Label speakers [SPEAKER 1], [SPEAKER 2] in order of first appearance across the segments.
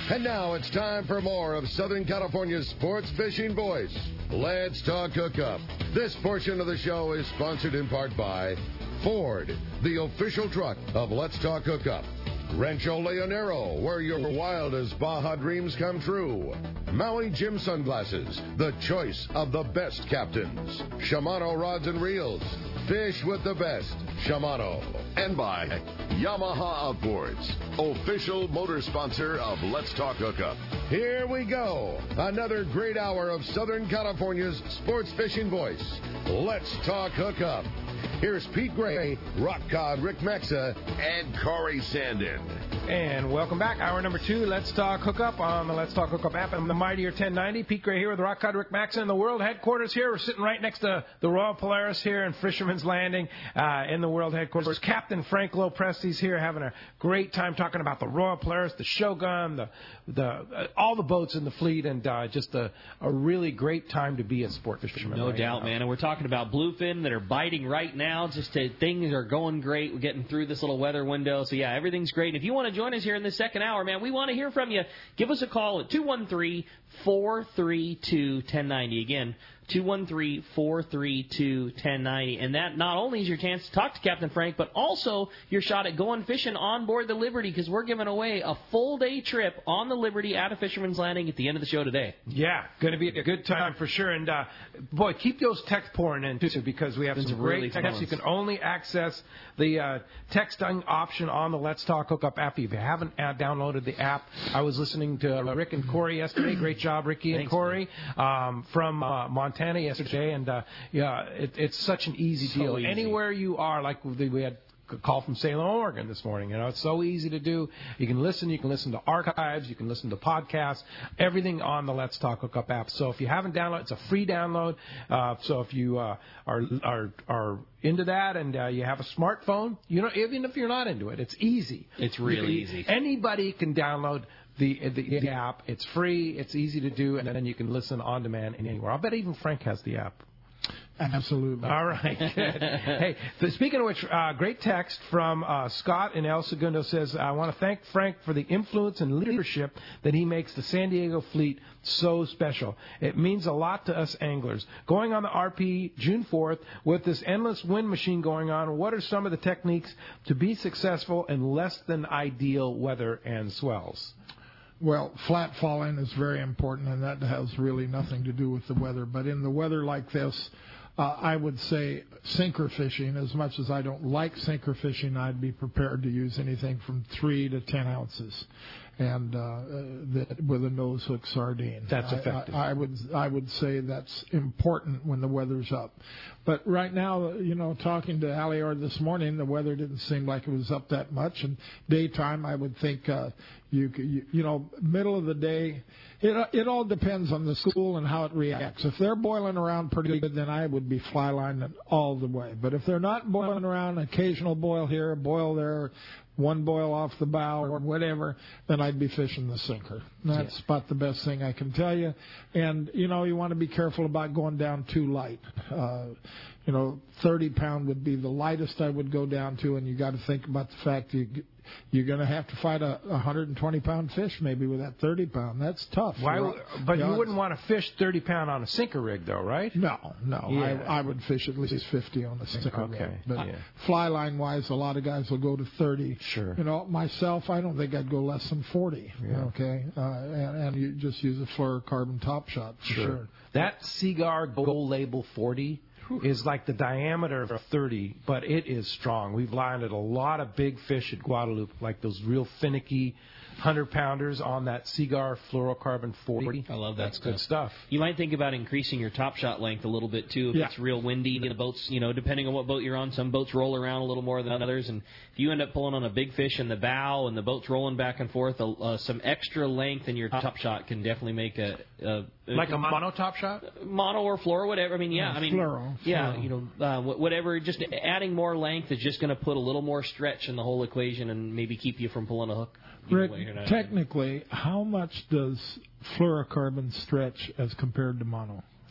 [SPEAKER 1] And now it's time for more of Southern California's sports fishing voice. Let's talk hookup. This portion of the show is sponsored in part by Ford, the official truck of Let's Talk Hookup. Rancho Leonero, where your wildest Baja dreams come true. Maui Jim Sunglasses, the choice of the best captains. Shimano Rods and Reels, fish with the best. Shimano. And by Yamaha Outboards, official motor sponsor of Let's Talk Hookup. Here we go. Another great hour of Southern California's sports fishing voice. Let's Talk Hookup. Here's Pete Gray, Rock Cod Rick Mexa, and Corey Sandin.
[SPEAKER 2] And welcome back. Hour number 2, Let's Talk Hookup on the Let's Talk Hookup app and the Mightier 1090. Pete Gray here with Rock Cod Rick Maxa in the world headquarters here. We're sitting right next to the Royal Polaris here in Fisherman's Landing in the world headquarters. Captain Frank Lopresti's here having a great time talking about the Royal Polaris, the Shogun, all the boats in the fleet, and just a really great time to be a sport fisherman.
[SPEAKER 3] No doubt, man. And we're talking about bluefin that are biting right now. Things are going great. We're getting through this little weather window. So, yeah, everything's great. And if you want to join us here in the second hour, man, we want to hear from you. Give us a call at 213-432-1090. Again, 213-432-1090. And that not only is your chance to talk to Captain Frank, but also your shot at going fishing on board the Liberty, because we're giving away a full-day trip on the Liberty out of Fisherman's Landing at the end of the show today.
[SPEAKER 2] Yeah, going to be a good time for sure. And, boy, keep those texts pouring in, too, because we have some great texts. You can only access the texting option on the Let's Talk Hookup app. If you haven't downloaded the app, I was listening to Rick and Corey yesterday. Great job, Ricky and Corey, from Montana yesterday, and it's such an easy deal.
[SPEAKER 3] Easy.
[SPEAKER 2] Anywhere you are, like we had a call from Salem, Oregon this morning. It's so easy to do. You can listen to archives, you can listen to podcasts, everything on the Let's Talk Hookup app. So if you haven't downloaded, it's a free download. So if you are into that and you have a smartphone, even if you're not into it, it's easy.
[SPEAKER 3] It's really easy.
[SPEAKER 2] Anybody can download the app. It's free. It's easy to do, and then you can listen on demand anywhere. I'll bet even Frank has the app.
[SPEAKER 4] Absolutely.
[SPEAKER 2] All right. Good. Hey, speaking of which, great text from Scott in El Segundo says, I want to thank Frank for the influence and leadership that he makes the San Diego fleet so special. It means a lot to us anglers. Going on the RP June 4th with this endless wind machine going on, what are some of the techniques to be successful in less than ideal weather and swells?
[SPEAKER 4] Well, flat falling is very important, and that has really nothing to do with the weather. But in the weather like this, I would say sinker fishing. As much as I don't like sinker fishing, I'd be prepared to use anything from 3 to 10 ounces, and with a nose hook sardine.
[SPEAKER 2] That's effective.
[SPEAKER 4] I would say that's important when the weather's up. But right now, talking to Alior this morning, the weather didn't seem like it was up that much. And daytime, I would think middle of the day. It all depends on the school and how it reacts. If they're boiling around pretty good, then I would be fly lining all the way. But if they're not boiling around, occasional boil here, boil there, one boil off the bow or whatever, then I'd be fishing the sinker. That's about the best thing I can tell you. And, you want to be careful about going down too light. 30-pound would be the lightest I would go down to, and you got to think about the fact you're going to have to fight a 120-pound fish maybe with that 30-pound. That's tough.
[SPEAKER 2] But you wouldn't want to fish 30-pound on a sinker rig, though, right?
[SPEAKER 4] No.
[SPEAKER 2] Yeah.
[SPEAKER 4] I would fish at least 50 on a sinker rig. But fly line-wise, a lot of guys will go to 30.
[SPEAKER 2] Sure.
[SPEAKER 4] Myself, I don't think I'd go less than 40.
[SPEAKER 2] Yeah.
[SPEAKER 4] Okay. And you just use a fluorocarbon top shot for sure.
[SPEAKER 2] That Seaguar Gold Label 40 is like the diameter of 30, but it is strong. We've landed a lot of big fish at Guadalupe, like those real finicky 100-pounders on that Seaguar fluorocarbon 40.
[SPEAKER 3] I love that.
[SPEAKER 2] That's good stuff.
[SPEAKER 3] You might think about increasing your top shot length a little bit, too, if it's real windy. The boats, depending on what boat you're on, some boats roll around a little more than others. And if you end up pulling on a big fish in the bow and the boat's rolling back and forth, some extra length in your top shot can definitely make
[SPEAKER 2] like a mono top shot?
[SPEAKER 3] Mono or fluoro, whatever.
[SPEAKER 4] Fluoro.
[SPEAKER 3] Whatever. Just adding more length is just going to put a little more stretch in the whole equation and maybe keep you from pulling a hook.
[SPEAKER 4] Rick, technically, how much does fluorocarbon stretch as compared to mono?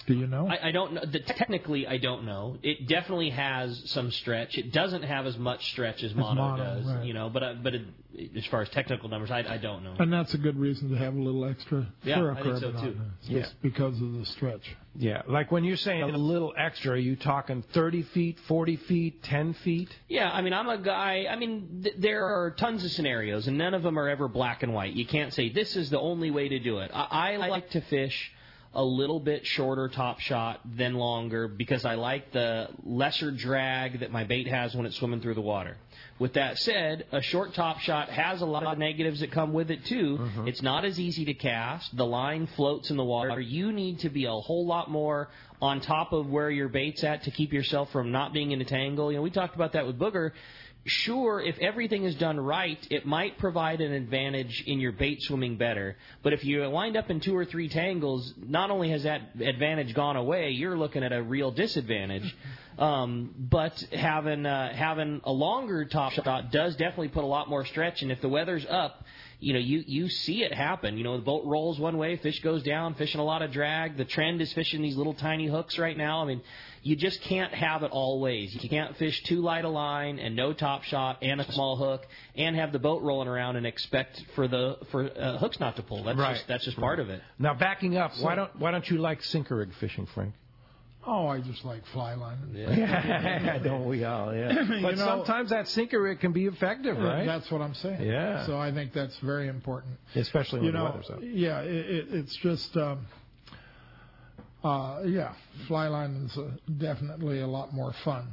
[SPEAKER 4] Do you know?
[SPEAKER 3] I don't know. Technically, I don't know. It definitely has some stretch. It doesn't have as much stretch as mono does,
[SPEAKER 4] right.
[SPEAKER 3] But as far as technical numbers, I don't know.
[SPEAKER 4] And that's a good reason to have a little extra fluorocarbon
[SPEAKER 3] I think so too.
[SPEAKER 4] just because of the stretch.
[SPEAKER 2] Yeah, like when you're saying a little extra, are you talking 30 feet, 40 feet, 10 feet?
[SPEAKER 3] Yeah, I mean, I'm a guy. I mean, there are tons of scenarios, and none of them are ever black and white. You can't say this is the only way to do it. I like to fish a little bit shorter top shot than longer because I like the lesser drag that my bait has when it's swimming through the water. With that said, a short top shot has a lot of negatives that come with it too. Mm-hmm. It's not as easy to cast. The line floats in the water. You need to be a whole lot more on top of where your bait's at to keep yourself from not being in a tangle. You know, we talked about that with Booger. Sure, if everything is done right, it might provide an advantage in your bait swimming better. But if you wind up in 2 or 3 tangles, not only has that advantage gone away, you're looking at a real disadvantage. But having a longer top shot does definitely put a lot more stretch. And if the weather's up, you know, you see it happen. You know, the boat rolls one way, fish goes down, fishing a lot of drag. The trend is fishing these little tiny hooks right now. I mean, you just can't have it all ways. You can't fish too light a line and no top shot and a small hook and have the boat rolling around and expect for hooks not to pull. That's just part of it.
[SPEAKER 2] Now, backing up, why don't you like sinker rig fishing, Frank?
[SPEAKER 4] Oh, I just like fly lining.
[SPEAKER 2] Yeah. Don't we all? Yeah. But sometimes that sinker rig can be effective, right?
[SPEAKER 4] That's what I'm saying.
[SPEAKER 2] Yeah.
[SPEAKER 4] So I think that's very important,
[SPEAKER 2] especially when the weather's up.
[SPEAKER 4] Yeah, it's just. Fly lining is definitely a lot more fun.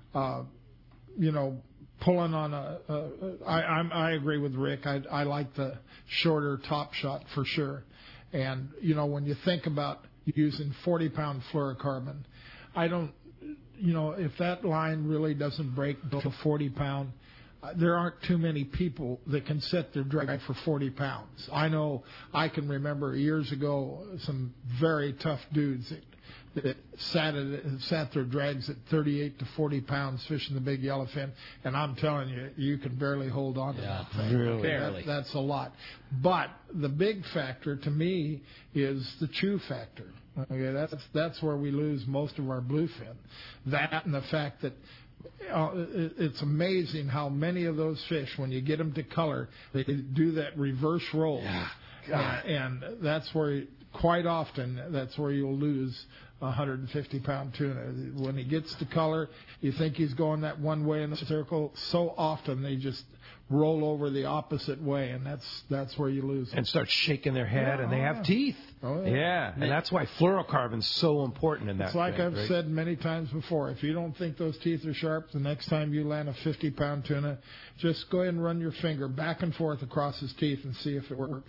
[SPEAKER 4] Pulling on I agree with Rick. I like the shorter top shot for sure. And, when you think about using 40-pound fluorocarbon, I don't, if that line really doesn't break below 40-pound, there aren't too many people that can set their drag for 40 pounds. I know I can remember years ago some very tough dudes that sat their drags at 38 to 40 pounds fishing the big yellowfin, and I'm telling you, you can barely hold on to that thing.
[SPEAKER 2] Really?
[SPEAKER 3] Barely.
[SPEAKER 4] That's a lot. But the big factor to me is the chew factor. Okay, that's where we lose most of our bluefin. That and the fact that it's amazing how many of those fish, when you get them to color, they do that reverse roll. Yeah. And that's where, quite often, that's where you'll lose 150-pound tuna. When he gets to color, you think he's going that one way in the circle. So often they just roll over the opposite way, and that's where you lose them.
[SPEAKER 2] And start shaking their head, and they have teeth.
[SPEAKER 4] Oh, yeah.
[SPEAKER 2] And that's why fluorocarbon's so important in that.
[SPEAKER 4] It's like I've said many times before. If you don't think those teeth are sharp, the next time you land a 50-pound tuna, just go ahead and run your finger back and forth across his teeth and see if it works.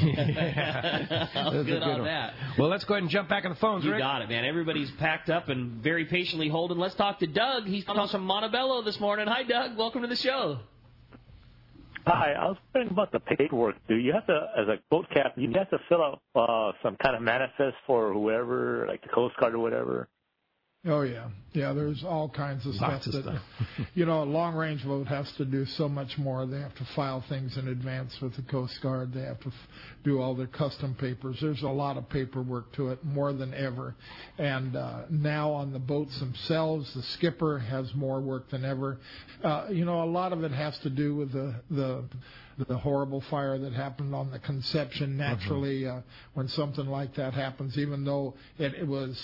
[SPEAKER 3] Good on that.
[SPEAKER 2] Well, let's go ahead and jump back on the phones, Rick.
[SPEAKER 3] You got it, man. Everybody's packed up and very patiently holding. Let's talk to Doug. He's on from Montebello this morning. Hi, Doug. Welcome to the show.
[SPEAKER 5] Hi, I was wondering about the paperwork. Do you have to, as a boat captain, you have to fill out some kind of manifest for whoever, like the Coast Guard or whatever?
[SPEAKER 4] Oh, yeah. Yeah, there's all kinds of stuff. A long-range boat has to do so much more. They have to file things in advance with the Coast Guard. They have to do all their custom papers. There's a lot of paperwork to it, more than ever. And now on the boats themselves, the skipper has more work than ever. A lot of it has to do with the horrible fire that happened on the Conception. Naturally, when something like that happens, even though it was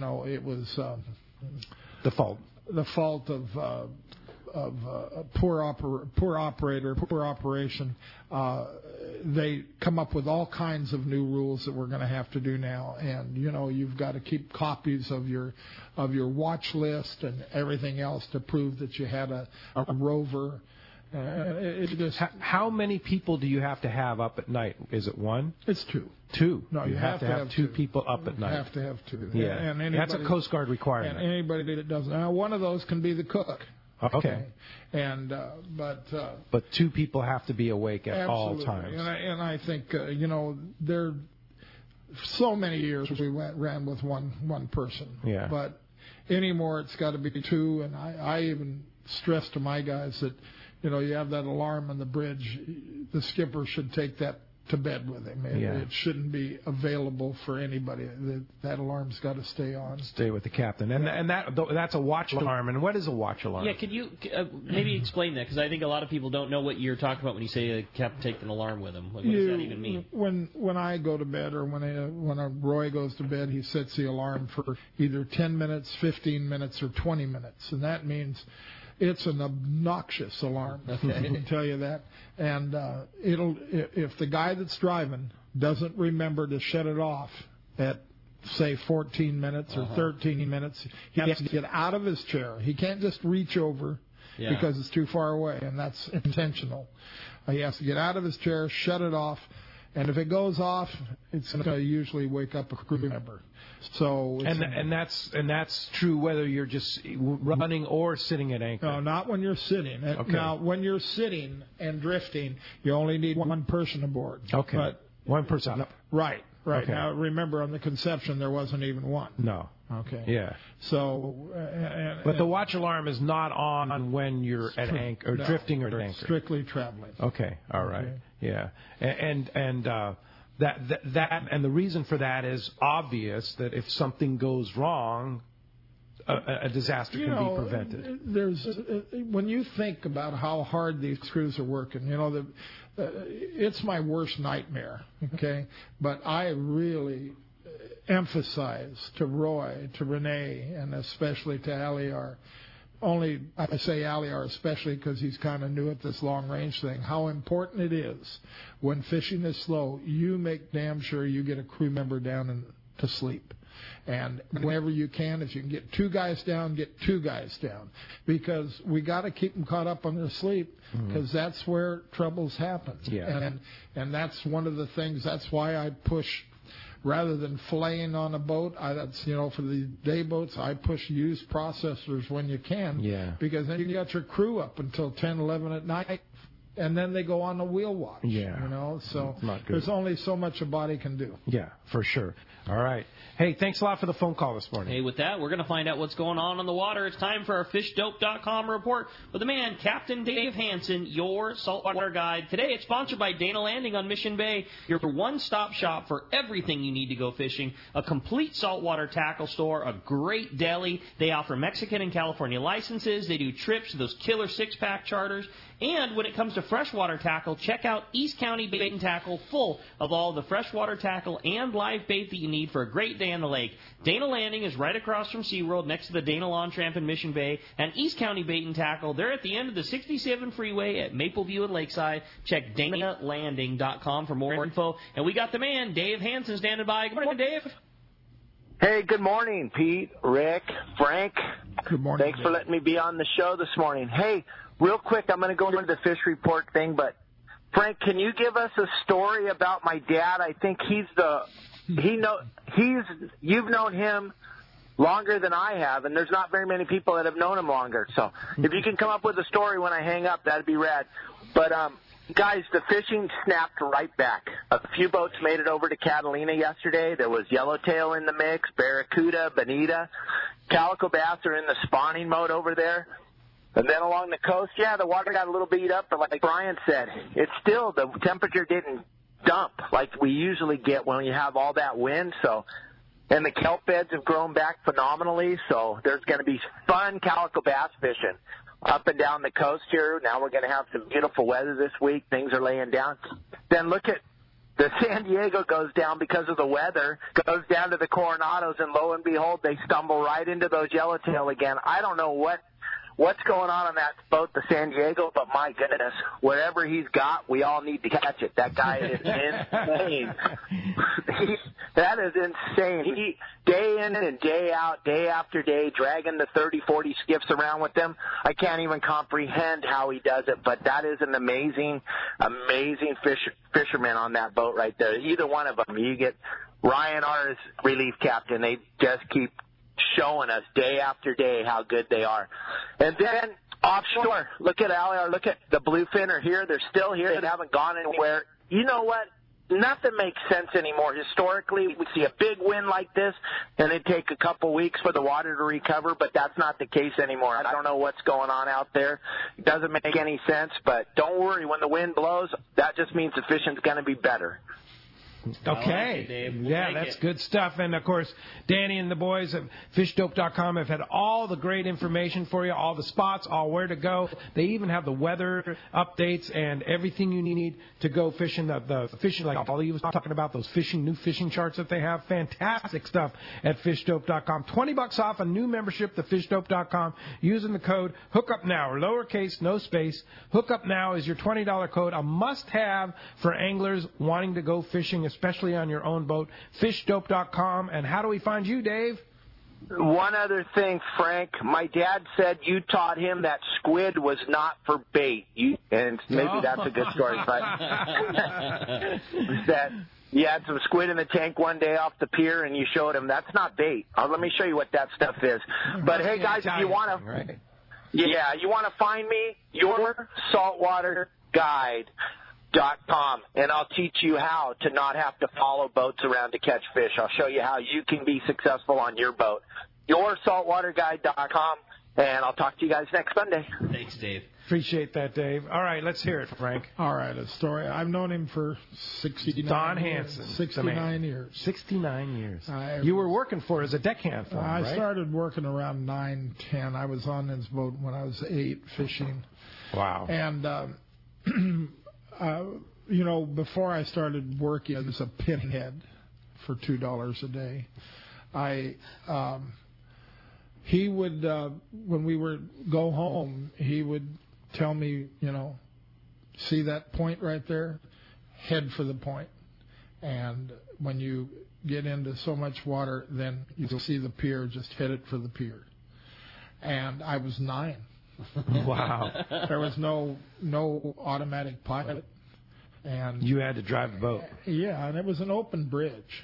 [SPEAKER 2] the fault
[SPEAKER 4] of poor operator, poor operation, they come up with all kinds of new rules that we're going to have to do now. And you've got to keep copies of your watch list and everything else to prove that you had a rover.
[SPEAKER 2] How many people do you have to have up at night? Is it one?
[SPEAKER 4] It's two.
[SPEAKER 2] Two.
[SPEAKER 4] No,
[SPEAKER 2] you have to have two people up at night.
[SPEAKER 4] You have to have two.
[SPEAKER 2] Yeah, and that's a Coast Guard requirement.
[SPEAKER 4] And anybody that doesn't. Now, one of those can be the cook.
[SPEAKER 2] Okay.
[SPEAKER 4] And
[SPEAKER 2] but two people have to be awake at
[SPEAKER 4] absolutely.
[SPEAKER 2] all times.
[SPEAKER 4] And I think there so many years we ran with one person.
[SPEAKER 2] Yeah.
[SPEAKER 4] But anymore it's got to be two. And I even stress to my guys that you have that alarm on the bridge. The skipper should take that to bed with him. It shouldn't be available for anybody. That alarm's got to stay on.
[SPEAKER 2] Stay with the captain. And that's a watch alarm. And what is a watch alarm?
[SPEAKER 3] Yeah, could you maybe explain that? Because I think a lot of people don't know what you're talking about when you say a captain take an alarm with him. What does that even mean?
[SPEAKER 4] When I go to bed or when Roy goes to bed, he sets the alarm for either 10 minutes, 15 minutes, or 20 minutes. And that means it's an obnoxious alarm. Okay. I can tell you that. And if the guy that's driving doesn't remember to shut it off at, say, 14 minutes or 13 minutes, he has to get out of his chair. He can't just reach over because it's too far away, and that's intentional. He has to get out of his chair, shut it off, and if it goes off, it's going to usually wake up a crew member. So
[SPEAKER 2] and that's true whether you're just running or sitting at anchor.
[SPEAKER 4] No, not when you're sitting. Okay. Now, when you're sitting and drifting, you only need one person aboard.
[SPEAKER 2] Okay.
[SPEAKER 4] But
[SPEAKER 2] one person.
[SPEAKER 4] Right.
[SPEAKER 2] Okay.
[SPEAKER 4] Now, remember, on the Conception, there wasn't even one.
[SPEAKER 2] No.
[SPEAKER 4] Okay.
[SPEAKER 2] Yeah.
[SPEAKER 4] So.
[SPEAKER 2] But the watch alarm is not on when you're at anchor or drifting or anchor.
[SPEAKER 4] Strictly traveling.
[SPEAKER 2] Okay. All right. Okay. Yeah. And that and the reason for that is obvious, that if something goes wrong, a disaster can be prevented.
[SPEAKER 4] When you think about how hard these crews are working, it's my worst nightmare. Okay, but I really emphasize to Roy, to Renee, and especially to Aliar. Only I say Aliar especially because he's kind of new at this long-range thing, how important it is when fishing is slow, you make damn sure you get a crew member down to sleep. And whenever you can, if you can get two guys down, get two guys down. Because we got to keep them caught up on their sleep, because that's where troubles happen.
[SPEAKER 2] Yeah.
[SPEAKER 4] And that's one of the things, that's why I push, rather than filleting on a boat, that's for the day boats, I push use processors when you can.
[SPEAKER 2] Yeah.
[SPEAKER 4] Because then you got your crew up until 10, 11 at night, and then they go on the wheel watch.
[SPEAKER 2] Yeah.
[SPEAKER 4] So there's only so much a body can do.
[SPEAKER 2] Yeah, for sure. All right. Hey, thanks a lot for the phone call this morning.
[SPEAKER 3] Hey, with that, we're going to find out what's going on the water. It's time for our FishDope.com report with the man, Captain Dave Hansen, your saltwater guide. Today, it's sponsored by Dana Landing on Mission Bay, your one-stop shop for everything you need to go fishing, a complete saltwater tackle store, a great deli. They offer Mexican and California licenses. They do trips to those killer six-pack charters. And when it comes to freshwater tackle, check out East County Bait and Tackle, full of all the freshwater tackle and live bait that you need for a great day on the lake. Dana Landing is right across from SeaWorld, next to the Dana Lawn Tramp in Mission Bay. And East County Bait and Tackle, they're at the end of the 67 freeway at Mapleview and Lakeside. Check DanaLanding.com for more info. And we got the man, Dave Hansen, standing by. Good morning, Dave.
[SPEAKER 6] Hey, good morning, Pete, Rick, Frank.
[SPEAKER 4] Good morning.
[SPEAKER 6] Thanks for letting me be on the show this morning. Hey, real quick, I'm going to go into the fish report thing, but Frank, can you give us a story about my dad? I think you've known him longer than I have, and there's not very many people that have known him longer. So if you can come up with a story when I hang up, that'd be rad. But guys, the fishing snapped right back. A few boats made it over to Catalina yesterday. There was yellowtail in the mix, barracuda, bonita. Calico bass are in the spawning mode over there. And then along the coast, the water got a little beat up, but like Brian said, it's still, the temperature didn't dump like we usually get when you have all that wind. So, and the kelp beds have grown back phenomenally, so there's going to be fun calico bass fishing up and down the coast here. Now we're going to have some beautiful weather this week. Things are laying down. Then look at the San Diego goes down because of the weather, goes down to the Coronados, and lo and behold, they stumble right into those yellowtail again. I don't know what's going on that boat, the San Diego, but my goodness, whatever he's got, we all need to catch it. That guy is insane. That is insane. He, day in and day out, day after day, dragging the 30, 40 skiffs around with them. I can't even comprehend how he does it, but that is an amazing, amazing fisherman on that boat right there. Either one of them. You get Ryan, our relief captain, they just keep showing us day after day how good they are. And then offshore, look at Aliar, look at the bluefin are here. They're still here. They haven't gone anywhere. You know what? nothing makes sense anymore. Historically, we see a big wind like this, and it'd take a couple weeks for the water to recover, but that's not the case anymore. I don't know what's going on out there. It doesn't make any sense, but don't worry. When the wind blows, that just means the fishing's going to be better.
[SPEAKER 2] Okay.
[SPEAKER 3] Like it,
[SPEAKER 2] yeah, that's good stuff. And, of course, Danny and the boys at fishdope.com have had all the great information for you, all the spots, all where to go. They even have the weather updates and everything you need to go fishing. The fishing, like Ollie was talking about, those new fishing charts that they have. Fantastic stuff at fishdope.com. $20 off a new membership to fishdope.com using the code HOOKUPNOW, or lowercase, no space. HOOKUPNOW is your $20 code, a must-have for anglers wanting to go fishing, especially on your own boat. Fishdope.com. And how do we find you, Dave?
[SPEAKER 6] One other thing, Frank. My dad said you taught him that squid was not for bait. And maybe that's a good story, but that you had some squid in the tank one day off the pier, and you showed him that's not bait. Let me show you what that stuff is. But, hey, guys, if you want to you want to find me, your saltwater guide.com, and I'll teach you how to not have to follow boats around to catch fish. I'll show you how you can be successful on your boat. YourSaltwaterGuide.com, and I'll talk to you guys next Monday.
[SPEAKER 3] Thanks, Dave.
[SPEAKER 2] Appreciate that, Dave. All right, let's hear it, Frank.
[SPEAKER 4] All right, a story. I've known him for 69
[SPEAKER 2] Don
[SPEAKER 4] years.
[SPEAKER 2] Hansen.
[SPEAKER 4] 69 years.
[SPEAKER 2] 69 years. You were working for as a deckhand for him,
[SPEAKER 4] I
[SPEAKER 2] right?
[SPEAKER 4] started working around 9, 10. I was on his boat when I was 8 fishing.
[SPEAKER 2] Wow.
[SPEAKER 4] And, before I started working as a pinhead for $2 a day, he would, when we would go home, he would tell me, see that point right there? Head for the point. And when you get into so much water, then you'll see the pier, just hit it for the pier. And I was 9.
[SPEAKER 2] Wow.
[SPEAKER 4] There was no automatic pilot. And
[SPEAKER 2] you had to drive the boat.
[SPEAKER 4] Yeah, and it was an open bridge,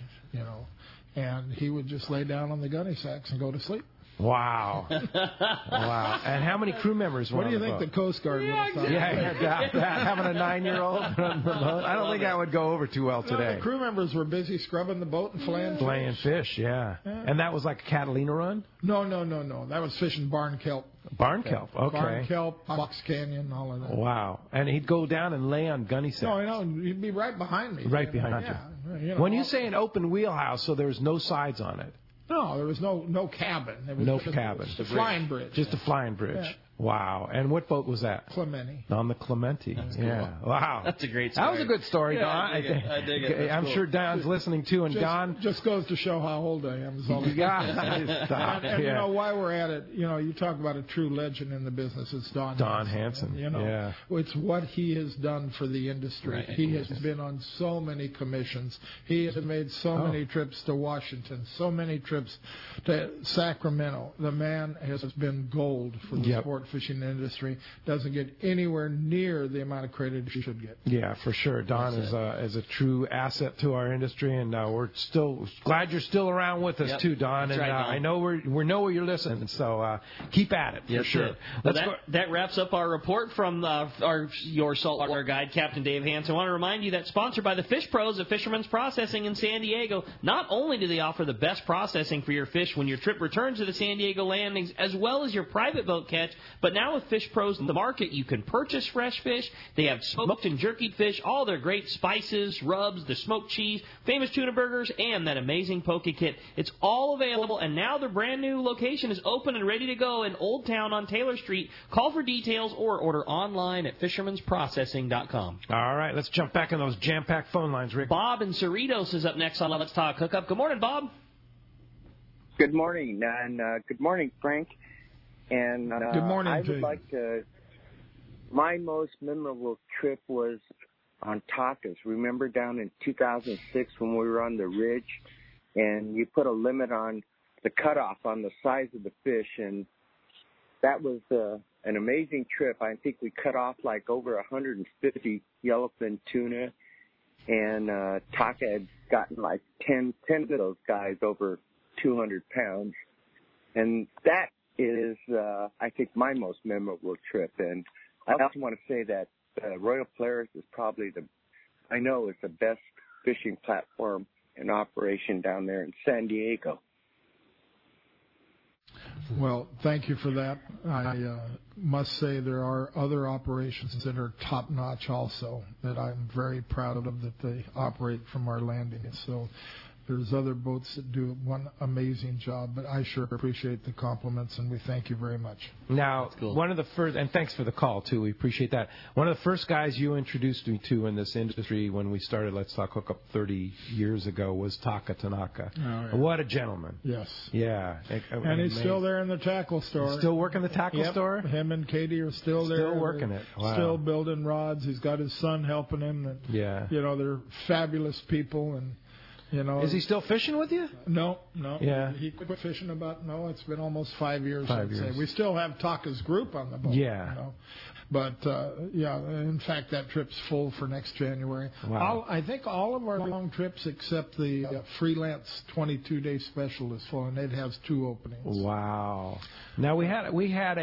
[SPEAKER 4] and he would just lay down on the gunny sacks and go to sleep.
[SPEAKER 2] Wow. Wow. And how many crew members were
[SPEAKER 4] What do you
[SPEAKER 2] on the
[SPEAKER 4] think
[SPEAKER 2] boat?
[SPEAKER 4] the Coast Guard would have thought?
[SPEAKER 2] Yeah, having a 9-year-old on the boat. I don't think that would go over too well today.
[SPEAKER 4] The crew members were busy scrubbing the boat and filleting
[SPEAKER 2] fish. Yeah. And that was like a Catalina run?
[SPEAKER 4] No. That was fishing barn kelp.
[SPEAKER 2] Barn kelp, okay.
[SPEAKER 4] Barn kelp, Box Canyon, all of that.
[SPEAKER 2] Wow. And he'd go down and lay on gunny sacks.
[SPEAKER 4] No, he'd be right behind me.
[SPEAKER 2] Right behind you. When you say an open wheelhouse, so there was no sides on it?
[SPEAKER 4] No, there was no cabin. There was
[SPEAKER 2] cabin.
[SPEAKER 4] Just a flying bridge.
[SPEAKER 2] Just a flying bridge.
[SPEAKER 4] Yeah.
[SPEAKER 2] Wow. And what boat was that?
[SPEAKER 4] Clemente.
[SPEAKER 2] On the Clemente. Yeah.
[SPEAKER 3] Cool.
[SPEAKER 2] Wow.
[SPEAKER 3] That's a great story.
[SPEAKER 2] That was a good story, Don.
[SPEAKER 3] I dig it.
[SPEAKER 2] I'm sure Don's listening too. And Don.
[SPEAKER 4] Just goes to show how old I am.
[SPEAKER 2] Stop.
[SPEAKER 4] And while we're at it, you talk about a true legend in the business. It's Don
[SPEAKER 2] Hansen.
[SPEAKER 4] It's what he has done for the industry.
[SPEAKER 3] Right.
[SPEAKER 4] He has been on so many commissions. He has made so many trips to Washington, so many trips to Sacramento. The man has been gold for the sport fishing industry. Doesn't get anywhere near the amount of credit he should get.
[SPEAKER 2] Yeah, for sure. Don is a true asset to our industry, and we're still glad you're still around with us too, Don.
[SPEAKER 3] That's
[SPEAKER 2] and
[SPEAKER 3] right, Don.
[SPEAKER 2] I know we know where you're listening, so keep at it for sure.
[SPEAKER 3] Well, that wraps up our report from your saltwater guide, Captain Dave Hansen. I want to remind you that sponsored by the Fish Pros of Fisherman's Processing in San Diego. Not only do they offer the best processing for your fish when your trip returns to the San Diego landings, as well as your private boat catch, but now with Fish Pros in the market, you can purchase fresh fish. They have smoked and jerkied fish, all their great spices, rubs, the smoked cheese, famous tuna burgers, and that amazing poke kit. It's all available, and now their brand new location is open and ready to go in Old Town on Taylor Street. Call for details or order online at fishermansprocessing.com.
[SPEAKER 2] All right, let's jump back on those jam-packed phone lines, Rick.
[SPEAKER 3] Bob in Cerritos is up next on Let's Talk Hookup. Good morning, Bob.
[SPEAKER 7] Good morning, and good morning, Frank. And
[SPEAKER 4] good morning,
[SPEAKER 7] I would like to. My most memorable trip was on Takas. Remember down in 2006 when we were on the ridge, and you put a limit on the cutoff on the size of the fish, and that was an amazing trip. I think we cut off like over 150 yellowfin tuna, and Taka had gotten like 10 of those guys over 200 pounds, and that is, I think, my most memorable trip. And I also want to say that Royal Polaris is probably the best fishing platform in operation down there in San Diego.
[SPEAKER 4] Well, thank you for that. I must say there are other operations that are top-notch also that I'm very proud of that they operate from our landing. So there's other boats that do one amazing job, but I sure appreciate the compliments, and we thank you very much.
[SPEAKER 2] Now, one of the first, and thanks for the call, too. We appreciate that. One of the first guys you introduced me to in this industry when we started Let's Talk Hookup 30 years ago was Taka Tanaka. Oh, yeah. What a gentleman.
[SPEAKER 4] Yes.
[SPEAKER 2] Yeah.
[SPEAKER 4] And he's still there in the tackle store.
[SPEAKER 2] He's still working the tackle store?
[SPEAKER 4] Him and Katie are still there.
[SPEAKER 2] Still working it. Wow.
[SPEAKER 4] Still building rods. He's got his son helping him. And, they're fabulous people, and
[SPEAKER 2] is he still fishing with you?
[SPEAKER 4] No.
[SPEAKER 2] Yeah.
[SPEAKER 4] He quit fishing it's been almost 5 years.
[SPEAKER 2] 5 years.
[SPEAKER 4] Say. We still have Taka's group on the boat.
[SPEAKER 2] Yeah.
[SPEAKER 4] But, in fact, that trip's full for next January.
[SPEAKER 2] Wow.
[SPEAKER 4] I think all of our long trips except the freelance 22-day special is full, and it has 2 openings.
[SPEAKER 2] Wow. Now, we had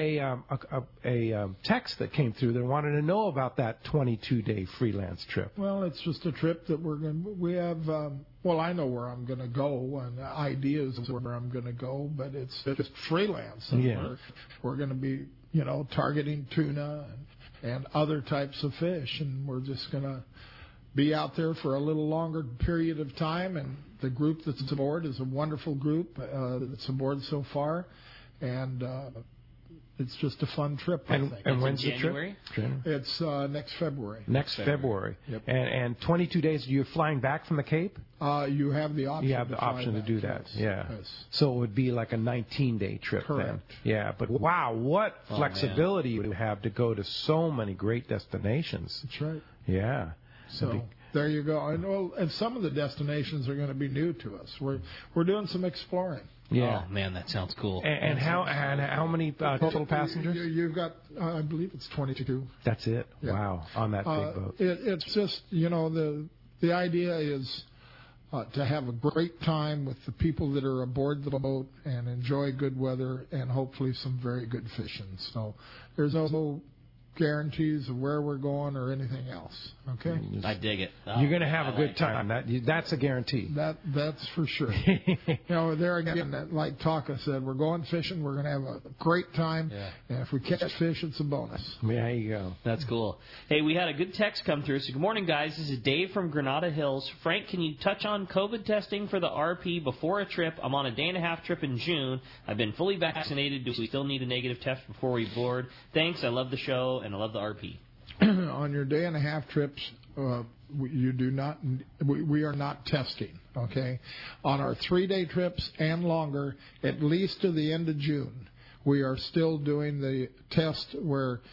[SPEAKER 2] a text that came through that wanted to know about that 22-day freelance trip.
[SPEAKER 4] Well, it's just a trip that we have... I know where I'm going to go, and ideas of where I'm going to go, but it's just freelance.
[SPEAKER 2] Yeah.
[SPEAKER 4] We're going to be, targeting tuna and other types of fish, and we're just going to be out there for a little longer period of time. And the group that's aboard is a wonderful group that's aboard so far, and it's just a fun trip, I think.
[SPEAKER 2] And when's the trip?
[SPEAKER 4] It's next February.
[SPEAKER 2] Next February.
[SPEAKER 4] Yep.
[SPEAKER 2] And 22 days, you're flying back from the Cape?
[SPEAKER 4] You have the option.
[SPEAKER 2] You have the option to do that.
[SPEAKER 4] Yes.
[SPEAKER 2] So it would be like a 19-day trip.
[SPEAKER 4] Correct.
[SPEAKER 2] Then. Yeah, but wow, what flexibility you have to go to so many great destinations.
[SPEAKER 4] That's right.
[SPEAKER 2] Yeah.
[SPEAKER 4] So there you go. And some of the destinations are going to be new to us. We're doing some exploring.
[SPEAKER 2] Yeah.
[SPEAKER 3] Oh man, that sounds cool.
[SPEAKER 2] And how many total passengers?
[SPEAKER 4] You've got, I believe it's 22.
[SPEAKER 2] That's it.
[SPEAKER 4] Yeah.
[SPEAKER 2] Wow, on that big boat.
[SPEAKER 4] It's just the idea is to have a great time with the people that are aboard the boat and enjoy good weather and hopefully some very good fishing. So there's no guarantees of where we're going or anything else. Okay,
[SPEAKER 3] I dig it.
[SPEAKER 2] You're going to have a good time. That's a guarantee.
[SPEAKER 4] That's for sure. There again, like Taka said, we're going fishing. We're going to have a great time, and if we catch fish, it's a bonus.
[SPEAKER 2] There you go.
[SPEAKER 3] That's cool. Hey, we had a good text come through. So good morning, guys. This is Dave from Granada Hills. Frank, can you touch on COVID testing for the RP before a trip? I'm on a day-and-a-half trip in June. I've been fully vaccinated. Do we still need a negative test before we board? Thanks. I love the show. And I love the RP.
[SPEAKER 4] On your day-and-a-half trips, we are not testing, okay? On our 3-day trips and longer, at least to the end of June, we are still doing the test where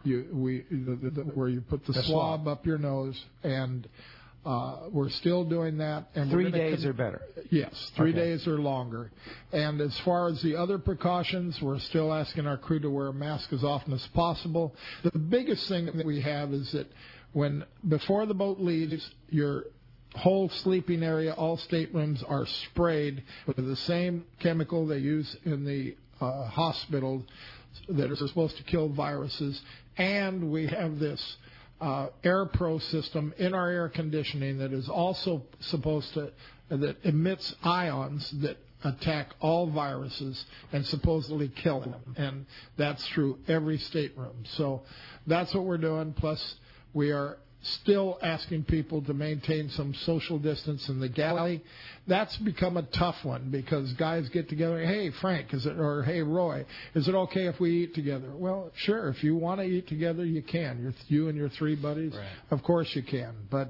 [SPEAKER 4] you put the swab up your nose, and we're still doing that. And
[SPEAKER 2] 3 days or better?
[SPEAKER 4] Yes, 3 days or longer. And as far as the other precautions, we're still asking our crew to wear a mask as often as possible. The biggest thing that we have is that before the boat leaves, your whole sleeping area, all staterooms are sprayed with the same chemical they use in the hospital that are supposed to kill viruses. And we have this AirPro system in our air conditioning that is also that emits ions that attack all viruses and supposedly kill them. And that's through every stateroom. So that's what we're doing. Plus, we are still asking people to maintain some social distance in the galley. That's become a tough one because guys get together. Hey, Frank, or hey, Roy, is it okay if we eat together? Well, sure. If you want to eat together, you can. You and your 3 buddies, right. Of course you can. But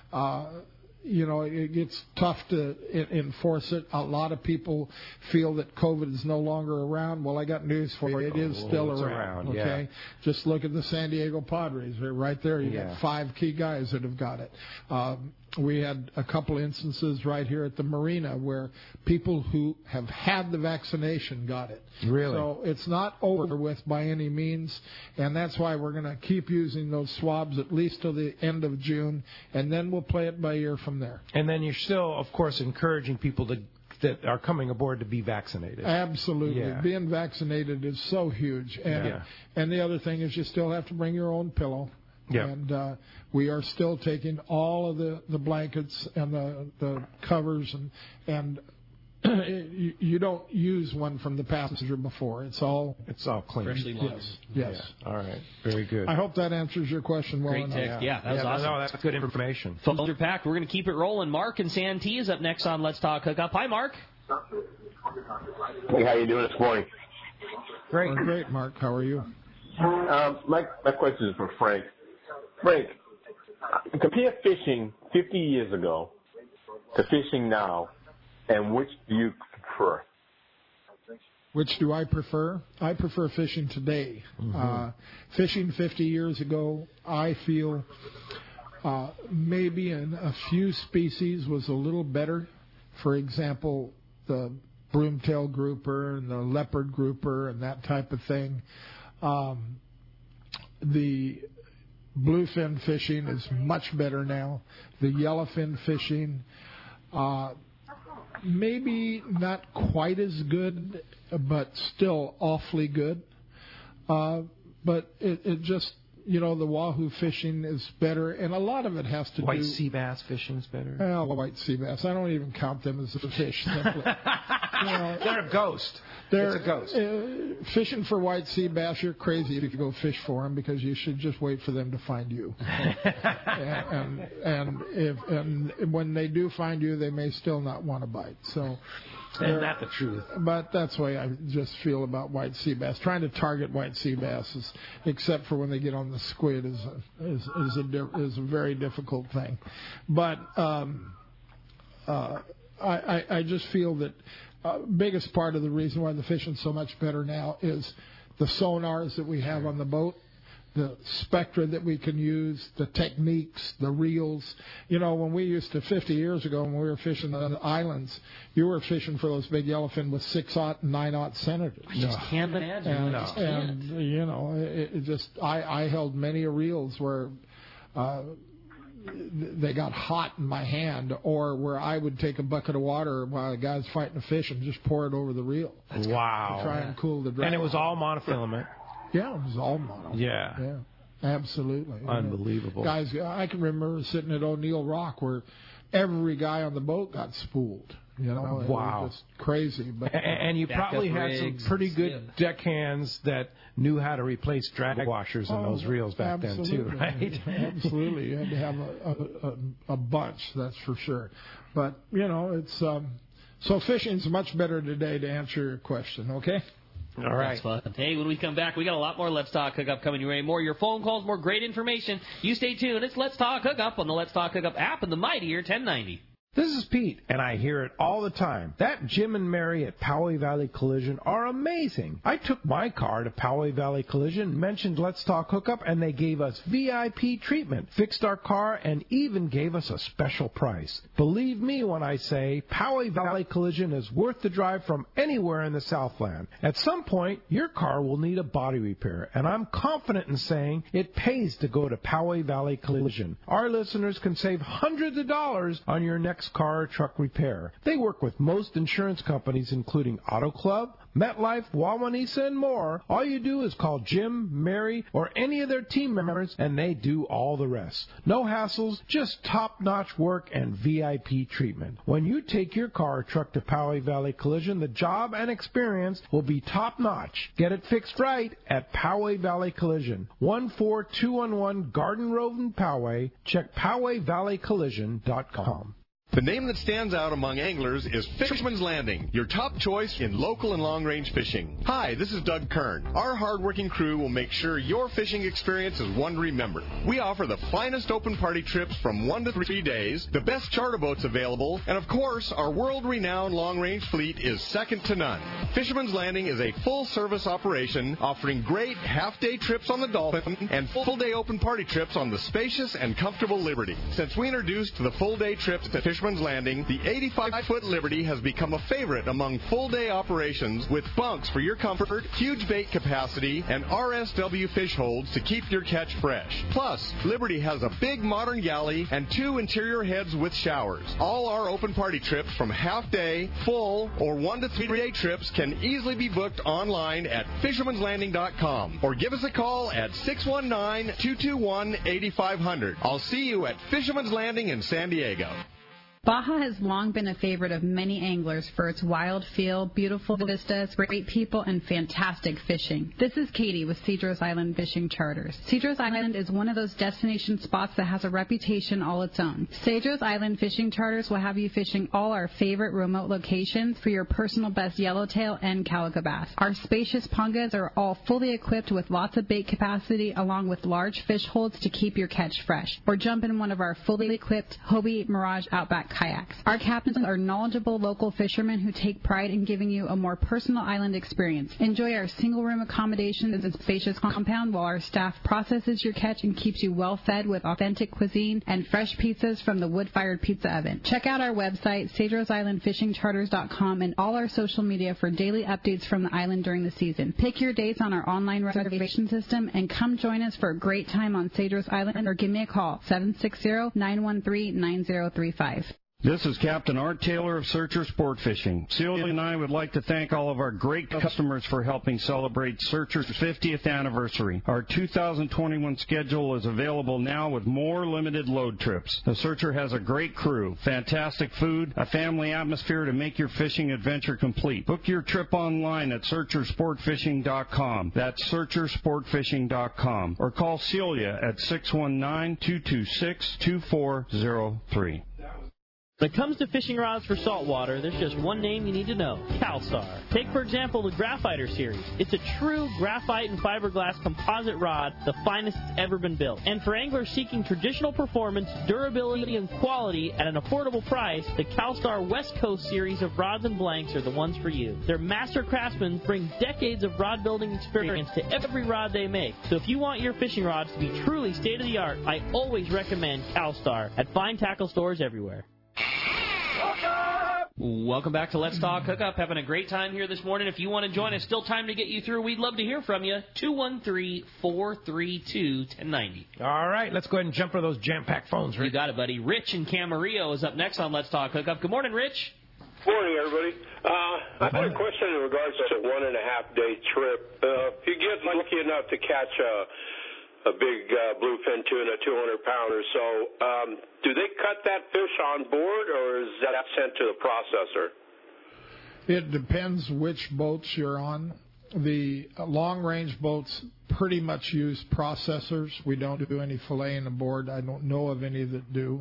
[SPEAKER 4] it gets tough to enforce it. A lot of people feel that COVID is no longer around. Well, I got news for you. It is still around. Okay, just look at the San Diego Padres. They're right there. You got 5 key guys that have got it. We had a couple instances right here at the marina where people who have had the vaccination got it.
[SPEAKER 2] Really?
[SPEAKER 4] So it's not over with by any means, and that's why we're going to keep using those swabs at least till the end of June, and then we'll play it by ear from there.
[SPEAKER 2] And then you're still, of course, encouraging people that are coming aboard to be vaccinated.
[SPEAKER 4] Absolutely.
[SPEAKER 2] Yeah.
[SPEAKER 4] Being vaccinated is so huge. And the other thing is you still have to bring your own pillow.
[SPEAKER 2] Yep.
[SPEAKER 4] And we are still taking all of the blankets and the covers, and you don't use one from the passenger before. It's all
[SPEAKER 2] clean.
[SPEAKER 3] Freshly laundered.
[SPEAKER 4] Yes.
[SPEAKER 2] Yeah. All right. Very good.
[SPEAKER 4] I hope that answers your question well enough.
[SPEAKER 3] Great text. Yeah, that was awesome.
[SPEAKER 2] No, that's good information.
[SPEAKER 3] Phones are packed. We're going to keep it rolling. Mark and Santee is up next on Let's Talk Hookup. Hi, Mark.
[SPEAKER 8] Hey, how you doing this morning?
[SPEAKER 2] Great.
[SPEAKER 4] We're great, Mark. How are you?
[SPEAKER 8] My question is for Frank. Frank, compare fishing 50 years ago to fishing now, and which do you prefer?
[SPEAKER 4] Which do I prefer? I prefer fishing today.
[SPEAKER 2] Mm-hmm.
[SPEAKER 4] Fishing 50 years ago, I feel maybe in a few species was a little better. For example, the broomtail grouper and the leopard grouper and that type of thing. The bluefin fishing is much better now. The yellowfin fishing, maybe not quite as good, but still awfully good. But it just, the wahoo fishing is better, and a lot of it has to
[SPEAKER 2] White
[SPEAKER 4] do...
[SPEAKER 2] sea bass fishing's better?
[SPEAKER 4] Well, white sea bass. I don't even count them as a fish, simply.
[SPEAKER 2] They're a ghost. It's a ghost.
[SPEAKER 4] Fishing for white sea bass, you're crazy if you go fish for them, because you should just wait for them to find you. and when they do find you, they may still not want to bite. So,
[SPEAKER 2] isn't that the truth?
[SPEAKER 4] But that's the way I just feel about white sea bass. Trying to target white sea bass, except for when they get on the squid, is a very difficult thing. But I just feel that biggest part of the reason why the fishing's so much better now is the sonars that we have on the boat, the spectra that we can use, the techniques, the reels. When we used to, 50 years ago, when we were fishing on the islands, you were fishing for those big yellowfin with 6/0 and 9/0 centers.
[SPEAKER 3] I just can't imagine.
[SPEAKER 4] I held many reels where they got hot in my hand, or where I would take a bucket of water while the guy's fighting a fish and just pour it over the reel.
[SPEAKER 2] Wow.
[SPEAKER 4] To try and cool the drag.
[SPEAKER 2] And it was all monofilament.
[SPEAKER 4] Yeah, it was all mono.
[SPEAKER 2] Yeah.
[SPEAKER 4] Absolutely.
[SPEAKER 2] Unbelievable.
[SPEAKER 4] Guys, I can remember sitting at O'Neill Rock where every guy on the boat got spooled.
[SPEAKER 2] Wow.
[SPEAKER 4] It was just crazy. But
[SPEAKER 2] and you probably had some pretty good deckhands that knew how to replace drag washers in those reels back then too, right?
[SPEAKER 4] Absolutely. You had to have a bunch, that's for sure. But, it's so fishing's much better today, to answer your question, okay?
[SPEAKER 2] All right.
[SPEAKER 3] That's fun. Hey, when we come back, we got a lot more Let's Talk Hookup coming your way. More your phone calls, more great information. You stay tuned. It's Let's Talk Hookup on the Let's Talk Hookup app and the mightier 1090.
[SPEAKER 2] This is Pete, and I hear it all the time. That Jim and Mary at Poway Valley Collision are amazing. I took my car to Poway Valley Collision, mentioned Let's Talk Hookup, and they gave us VIP treatment, fixed our car, and even gave us a special price. Believe me when I say Poway Valley Collision is worth the drive from anywhere in the Southland. At some point, your car will need a body repair, and I'm confident in saying it pays to go to Poway Valley Collision. Our listeners can save hundreds of dollars on your next car or truck repair. They work with most insurance companies, including Auto Club, MetLife, Wawanesa, and more. All you do is call Jim, Mary, or any of their team members, and they do all the rest. No hassles, just top-notch work and VIP treatment. When you take your car or truck to Poway Valley Collision, the job and experience will be top-notch. Get it fixed right at Poway Valley Collision, 14211 Garden Road in Poway. Check PowayValleyCollision.com.
[SPEAKER 9] The name that stands out among anglers is Fisherman's Landing, your top choice in local and long-range fishing. Hi, this is Doug Kern. Our hard-working crew will make sure your fishing experience is one to remember. We offer the finest open party trips from 1 to 3 days, the best charter boats available, and of course, our world-renowned long-range fleet is second to none. Fisherman's Landing is a full-service operation offering great half-day trips on the Dolphin and full-day open party trips on the spacious and comfortable Liberty. Since we introduced the full-day trips at Fisherman's Landing, the 85-foot Liberty has become a favorite among full-day operations with bunks for your comfort, huge bait capacity, and RSW fish holds to keep your catch fresh. Plus, Liberty has a big modern galley and 2 interior heads with showers. All our open party trips from half-day, full, or 1 to 3 day trips can easily be booked online at fishermanslanding.com or give us a call at 619-221-8500. I'll see you at Fisherman's Landing in San Diego.
[SPEAKER 10] Baja has long been a favorite of many anglers for its wild feel, beautiful vistas, great people, and fantastic fishing. This is Katie with Cedros Island Fishing Charters. Cedros Island is one of those destination spots that has a reputation all its own. Cedros Island Fishing Charters will have you fishing all our favorite remote locations for your personal best yellowtail and calico bass. Our spacious pungas are all fully equipped with lots of bait capacity along with large fish holds to keep your catch fresh. Or jump in one of our fully equipped Hobie Mirage Outback kayaks. Our captains are knowledgeable local fishermen who take pride in giving you a more personal island experience. Enjoy our single-room accommodations and spacious compound while our staff processes your catch and keeps you well-fed with authentic cuisine and fresh pizzas from the wood-fired pizza oven. Check out our website, CedrosIslandFishingCharters.com, and all our social media for daily updates from the island during the season. Pick your dates on our online reservation system and come join us for a great time on Cedros Island or give me a call, 760-913-9035.
[SPEAKER 11] This is Captain Art Taylor of Searcher Sport Fishing. Celia and I would like to thank all of our great customers for helping celebrate Searcher's 50th anniversary. Our 2021 schedule is available now with more limited load trips. The Searcher has a great crew, fantastic food, a family atmosphere to make your fishing adventure complete. Book your trip online at SearcherSportFishing.com. That's SearcherSportFishing.com. Or call Celia at 619-226-2403.
[SPEAKER 12] When it comes to fishing rods for saltwater, there's just one name you need to know, CalStar. Take, for example, the Graphiter series. It's a true graphite and fiberglass composite rod, the finest it's ever been built. And for anglers seeking traditional performance, durability, and quality at an affordable price, the CalStar West Coast series of rods and blanks are the ones for you. Their master craftsmen bring decades of rod building experience to every rod they make. So if you want your fishing rods to be truly state-of-the-art, I always recommend CalStar at fine tackle stores everywhere.
[SPEAKER 3] Welcome back to Let's Talk Hookup. Having a great time here this morning. If you want to join us, still time to get you through. We'd love to hear from you. 213-432-1090.
[SPEAKER 2] All right, let's go ahead and jump for those jam-packed phones, Rick.
[SPEAKER 3] You got it, buddy. Rich in Camarillo is up next on Let's Talk Hookup. Good morning, Rich.
[SPEAKER 13] Morning, everybody. I had a question in regards to a 1.5-day trip. If you get lucky enough to catch a big bluefin tuna, 200-pounder or so, do they cut that fish on board, or is that sent to the processor?
[SPEAKER 4] It depends which boats you're on. The long-range boats pretty much use processors. We don't do any filleting aboard. I don't know of any that do.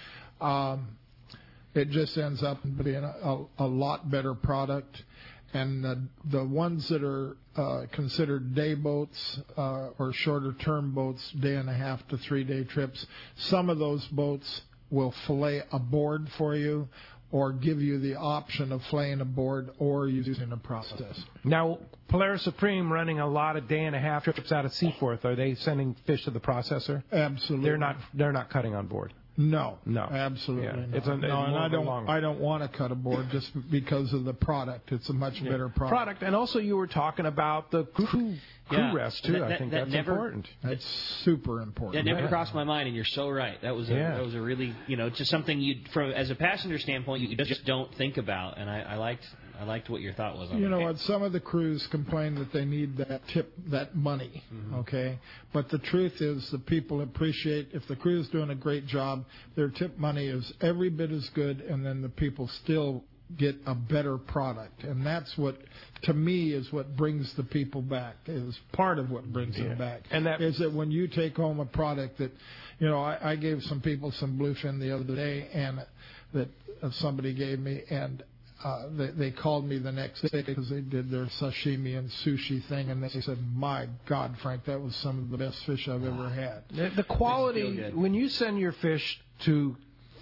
[SPEAKER 4] It just ends up being a lot better product. And the ones that are considered day boats or shorter-term boats, 1.5 to 3 day trips, some of those boats will fillet aboard for you or give you the option of filleting aboard or using a process.
[SPEAKER 2] Now, Polaris Supreme running a lot of 1.5 day trips out of Seaforth. Are they sending fish to the processor?
[SPEAKER 4] Absolutely.
[SPEAKER 2] They're not cutting on board.
[SPEAKER 4] No, absolutely not. And I don't want to cut aboard just because of the product. It's a much better product.
[SPEAKER 2] And also, you were talking about the crew rest too. I think that's important.
[SPEAKER 4] That's super important.
[SPEAKER 3] That never crossed my mind, and you're so right. That was a really, just something as a passenger standpoint, you just don't think about. And I liked what your thought was on
[SPEAKER 4] that. What? Some of the crews complain that they need that tip, that money, okay? But the truth is the people appreciate, if the crew's doing a great job, their tip money is every bit as good, and then the people still get a better product. And that's what, to me, is what brings the people back, is part of what brings them back. And that is that when you take home a product that, I gave some people some bluefin the other day, and that somebody gave me, and they called me the next day because they did their sashimi and sushi thing, and they said, my God, Frank, that was some of the best fish I've ever had.
[SPEAKER 2] The quality, when you send your fish to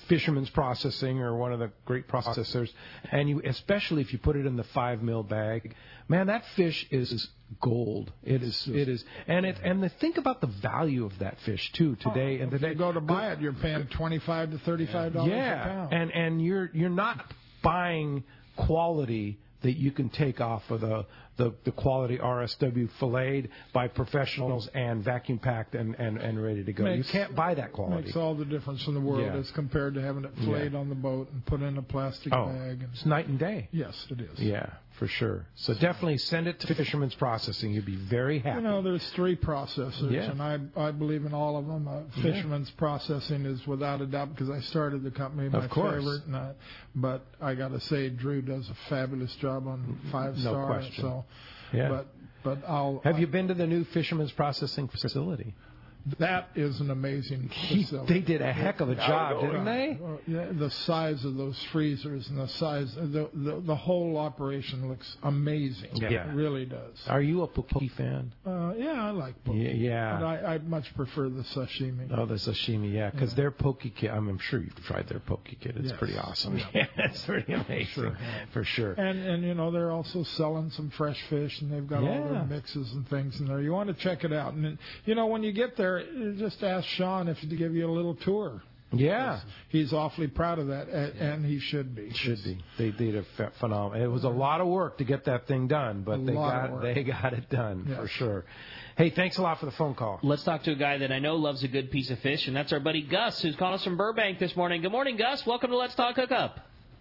[SPEAKER 2] Fisherman's Processing or one of the great processors, and especially if you put it in the 5 mil bag, man, that fish is gold. It is, and think about the value of that fish too today. And
[SPEAKER 4] if you go to buy it, you're paying $25 to $35 a pound.
[SPEAKER 2] and you're not buying quality that you can take off of the quality RSW filleted by professionals and vacuum packed and ready to go. You can't buy that quality.
[SPEAKER 4] Makes all the difference in the world as compared to having it filleted on the boat and put in a plastic bag.
[SPEAKER 2] It's night and day.
[SPEAKER 4] Yes, it is.
[SPEAKER 2] Yeah, for sure. So definitely send it to Fisherman's Processing. You'll be very happy.
[SPEAKER 4] There's 3 processors, and I believe in all of them. Fisherman's Processing is without a doubt, because I started the company, my favorite. But I got to say, Drew does a fabulous job on 5-star.
[SPEAKER 2] No question.
[SPEAKER 4] So, but
[SPEAKER 2] Have you been to the new Fisherman's Processing facility?
[SPEAKER 4] That is an amazing facility.
[SPEAKER 2] They did a heck of a job, didn't they?
[SPEAKER 4] The size of those freezers and the size, the whole operation looks amazing.
[SPEAKER 2] Yeah.
[SPEAKER 4] It really does.
[SPEAKER 2] Are you a poke fan?
[SPEAKER 4] I like poke.
[SPEAKER 2] Yeah.
[SPEAKER 4] But I much prefer the sashimi.
[SPEAKER 2] Oh, the sashimi, because their poke kit, I'm sure you've tried their poke kit. It's pretty awesome. Yeah, it's pretty amazing. For sure.
[SPEAKER 4] And they're also selling some fresh fish, and they've got all their mixes and things in there. You want to check it out. And, when you get there, just ask Sean if to give you a little tour.
[SPEAKER 2] Yeah.
[SPEAKER 4] He's awfully proud of that, and he should be.
[SPEAKER 2] They did a phenomenal. It was a lot of work to get that thing done, but they got it done for sure. Hey, thanks a lot for the phone call.
[SPEAKER 3] Let's talk to a guy that I know loves a good piece of fish, and that's our buddy Gus, who's calling us from Burbank this morning. Good morning, Gus. Welcome to Let's Talk Hookup.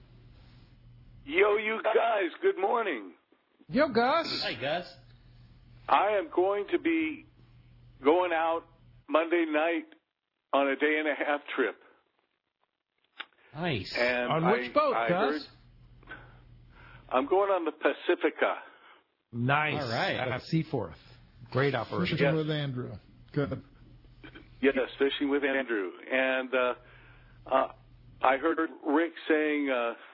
[SPEAKER 14] Yo, you guys. Good morning.
[SPEAKER 2] Yo, Gus.
[SPEAKER 3] Hi, Gus.
[SPEAKER 14] I am going to be going out Monday night on a day-and-a-half trip.
[SPEAKER 3] Nice.
[SPEAKER 14] And
[SPEAKER 2] on which boat, Gus?
[SPEAKER 14] I'm going on the Pacifica.
[SPEAKER 2] Nice.
[SPEAKER 3] All right.
[SPEAKER 2] At Seaforth. Great operation.
[SPEAKER 4] Fishing with Andrew. Good.
[SPEAKER 14] Yes, fishing with Andrew. And I heard Rick saying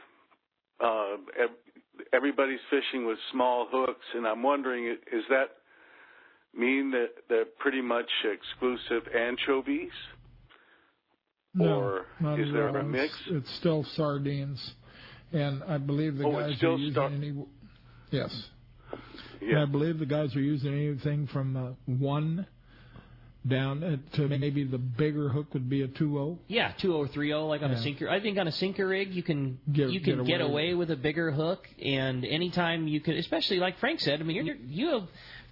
[SPEAKER 14] everybody's fishing with small hooks, and I'm wondering, is that mean that they're pretty much exclusive anchovies?
[SPEAKER 4] No,
[SPEAKER 14] or is there a mix?
[SPEAKER 4] It's still sardines, and I believe the guys are using Yes. Yeah. And I believe the guys are using anything from 1 down to maybe the bigger hook would be a 2-0.
[SPEAKER 3] Yeah, 2-0 or 3-0, like on a sinker. I think on a sinker rig you can get away with a bigger hook, and anytime you can, especially like Frank said. I mean, you have.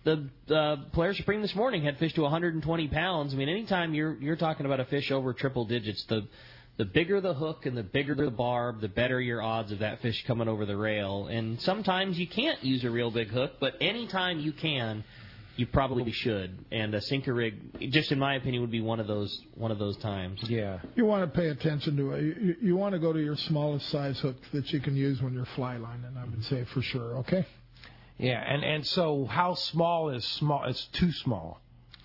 [SPEAKER 3] The Polaris Supreme this morning had fish to 120 pounds. I mean, anytime you're talking about a fish over triple digits, the bigger the hook and the bigger the barb, the better your odds of that fish coming over the rail. And sometimes you can't use a real big hook, but anytime you can, you probably should. And a sinker rig, just in my opinion, would be one of those times.
[SPEAKER 2] Yeah.
[SPEAKER 4] You want to pay attention to it. You want to go to your smallest size hook that you can use when you're fly lining, I would say, for sure. Okay.
[SPEAKER 2] Yeah, and so how small is small? It's too small.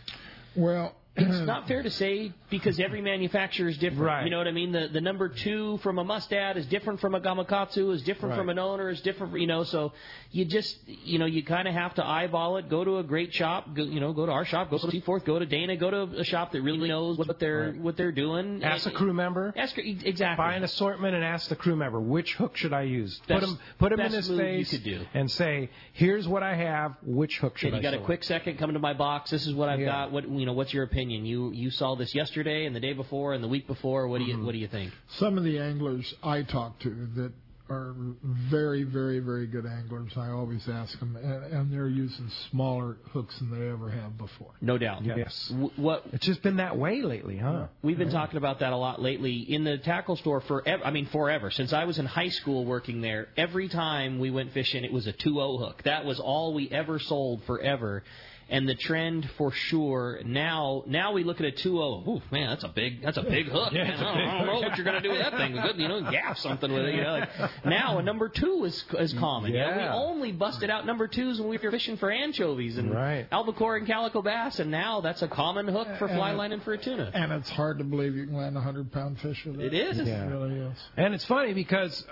[SPEAKER 4] Well,
[SPEAKER 3] it's not fair to say because every manufacturer is different.
[SPEAKER 2] Right.
[SPEAKER 3] You know what I mean? The number 2 from a Mustad is different from a Gamakatsu, is different from an owner, is different. So you just you kind of have to eyeball it. Go to a great shop. Go to our shop. Go to Seaforth. Go to Dana. Go to a shop that really knows what they're doing.
[SPEAKER 2] Ask the crew member.
[SPEAKER 3] Exactly.
[SPEAKER 2] Buy an assortment and ask the crew member which hook should I use. Put him in his face and say, here's what I have. Which hook should I use?
[SPEAKER 3] You got a quick second? Come into my box. This is what I've got. What's your opinion? You saw this yesterday and the day before and the week before. What do you think?
[SPEAKER 4] Some of the anglers I talk to that are very, very, very good anglers, I always ask them, and they're using smaller hooks than they ever have before.
[SPEAKER 3] No doubt.
[SPEAKER 2] Yes. It's just been that way lately, huh?
[SPEAKER 3] We've been talking about that a lot lately in the tackle store forever. Since I was in high school working there, every time we went fishing, it was a 2-0 hook. That was all we ever sold forever. And the trend for sure now we look at a 2-0. Ooh, man, that's a big hook.
[SPEAKER 2] Yeah,
[SPEAKER 3] I don't know what you're going to do with that thing. Gaff something with it. Now a number 2 is common.
[SPEAKER 2] Yeah.
[SPEAKER 3] We only busted out number 2s when we were fishing for anchovies and albacore and calico bass, and now that's a common hook for fly lining for a tuna.
[SPEAKER 4] And it's hard to believe you can land 100-pound fish with it.
[SPEAKER 3] It is.
[SPEAKER 2] Yeah.
[SPEAKER 4] It really is.
[SPEAKER 2] And it's funny because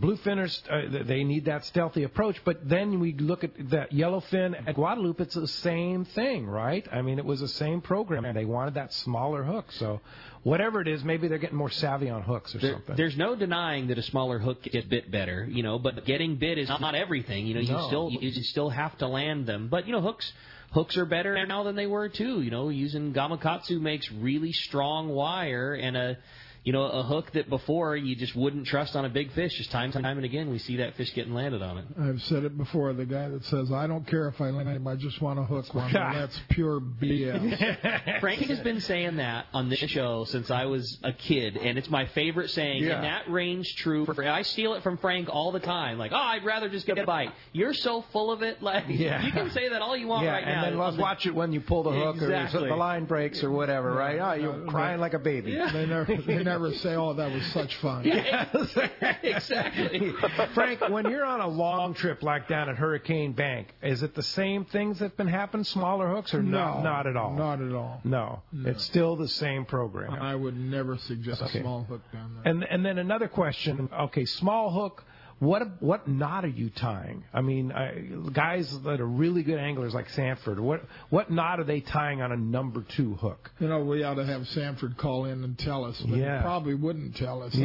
[SPEAKER 2] bluefinners they need that stealthy approach, but then we look at that yellowfin at Guadalupe. It's the same same thing, right? I mean, it was the same program, and they wanted that smaller hook. So whatever it is, maybe they're getting more savvy on hooks or something.
[SPEAKER 3] There's no denying that a smaller hook gets bit better, but getting bit is not everything. You still have to land them. But, hooks are better now than they were, too. Using Gamakatsu makes really strong wire, and a hook that before you just wouldn't trust on a big fish. Just time and again, we see that fish getting landed on it.
[SPEAKER 4] I've said it before. The guy that says, I don't care if I land him, I just want to hook one. That's pure BS.
[SPEAKER 3] Frank has been saying that on this show since I was a kid, and it's my favorite saying, and that rings true. I steal it from Frank all the time. Like, I'd rather just get a bite. You're so full of it. Like, you can say that all you want right now.
[SPEAKER 2] And then let's watch it when you pull the hook or the line breaks or whatever, right? You're crying like a baby.
[SPEAKER 4] Yeah. They never say, that was such fun.
[SPEAKER 3] Exactly.
[SPEAKER 2] Frank, when you're on a long trip like down at Hurricane Bank, is it the same things that have been happening, smaller hooks, or
[SPEAKER 4] no,
[SPEAKER 2] not at all?
[SPEAKER 4] Not at all.
[SPEAKER 2] No. It's still the same program.
[SPEAKER 4] I would never suggest a small hook down there.
[SPEAKER 2] And then another question, small hook, what knot are you tying? I mean, guys that are really good anglers like Sanford, what knot are they tying on a number 2 hook?
[SPEAKER 4] We ought to have Sanford call in and tell us, but he probably wouldn't tell us.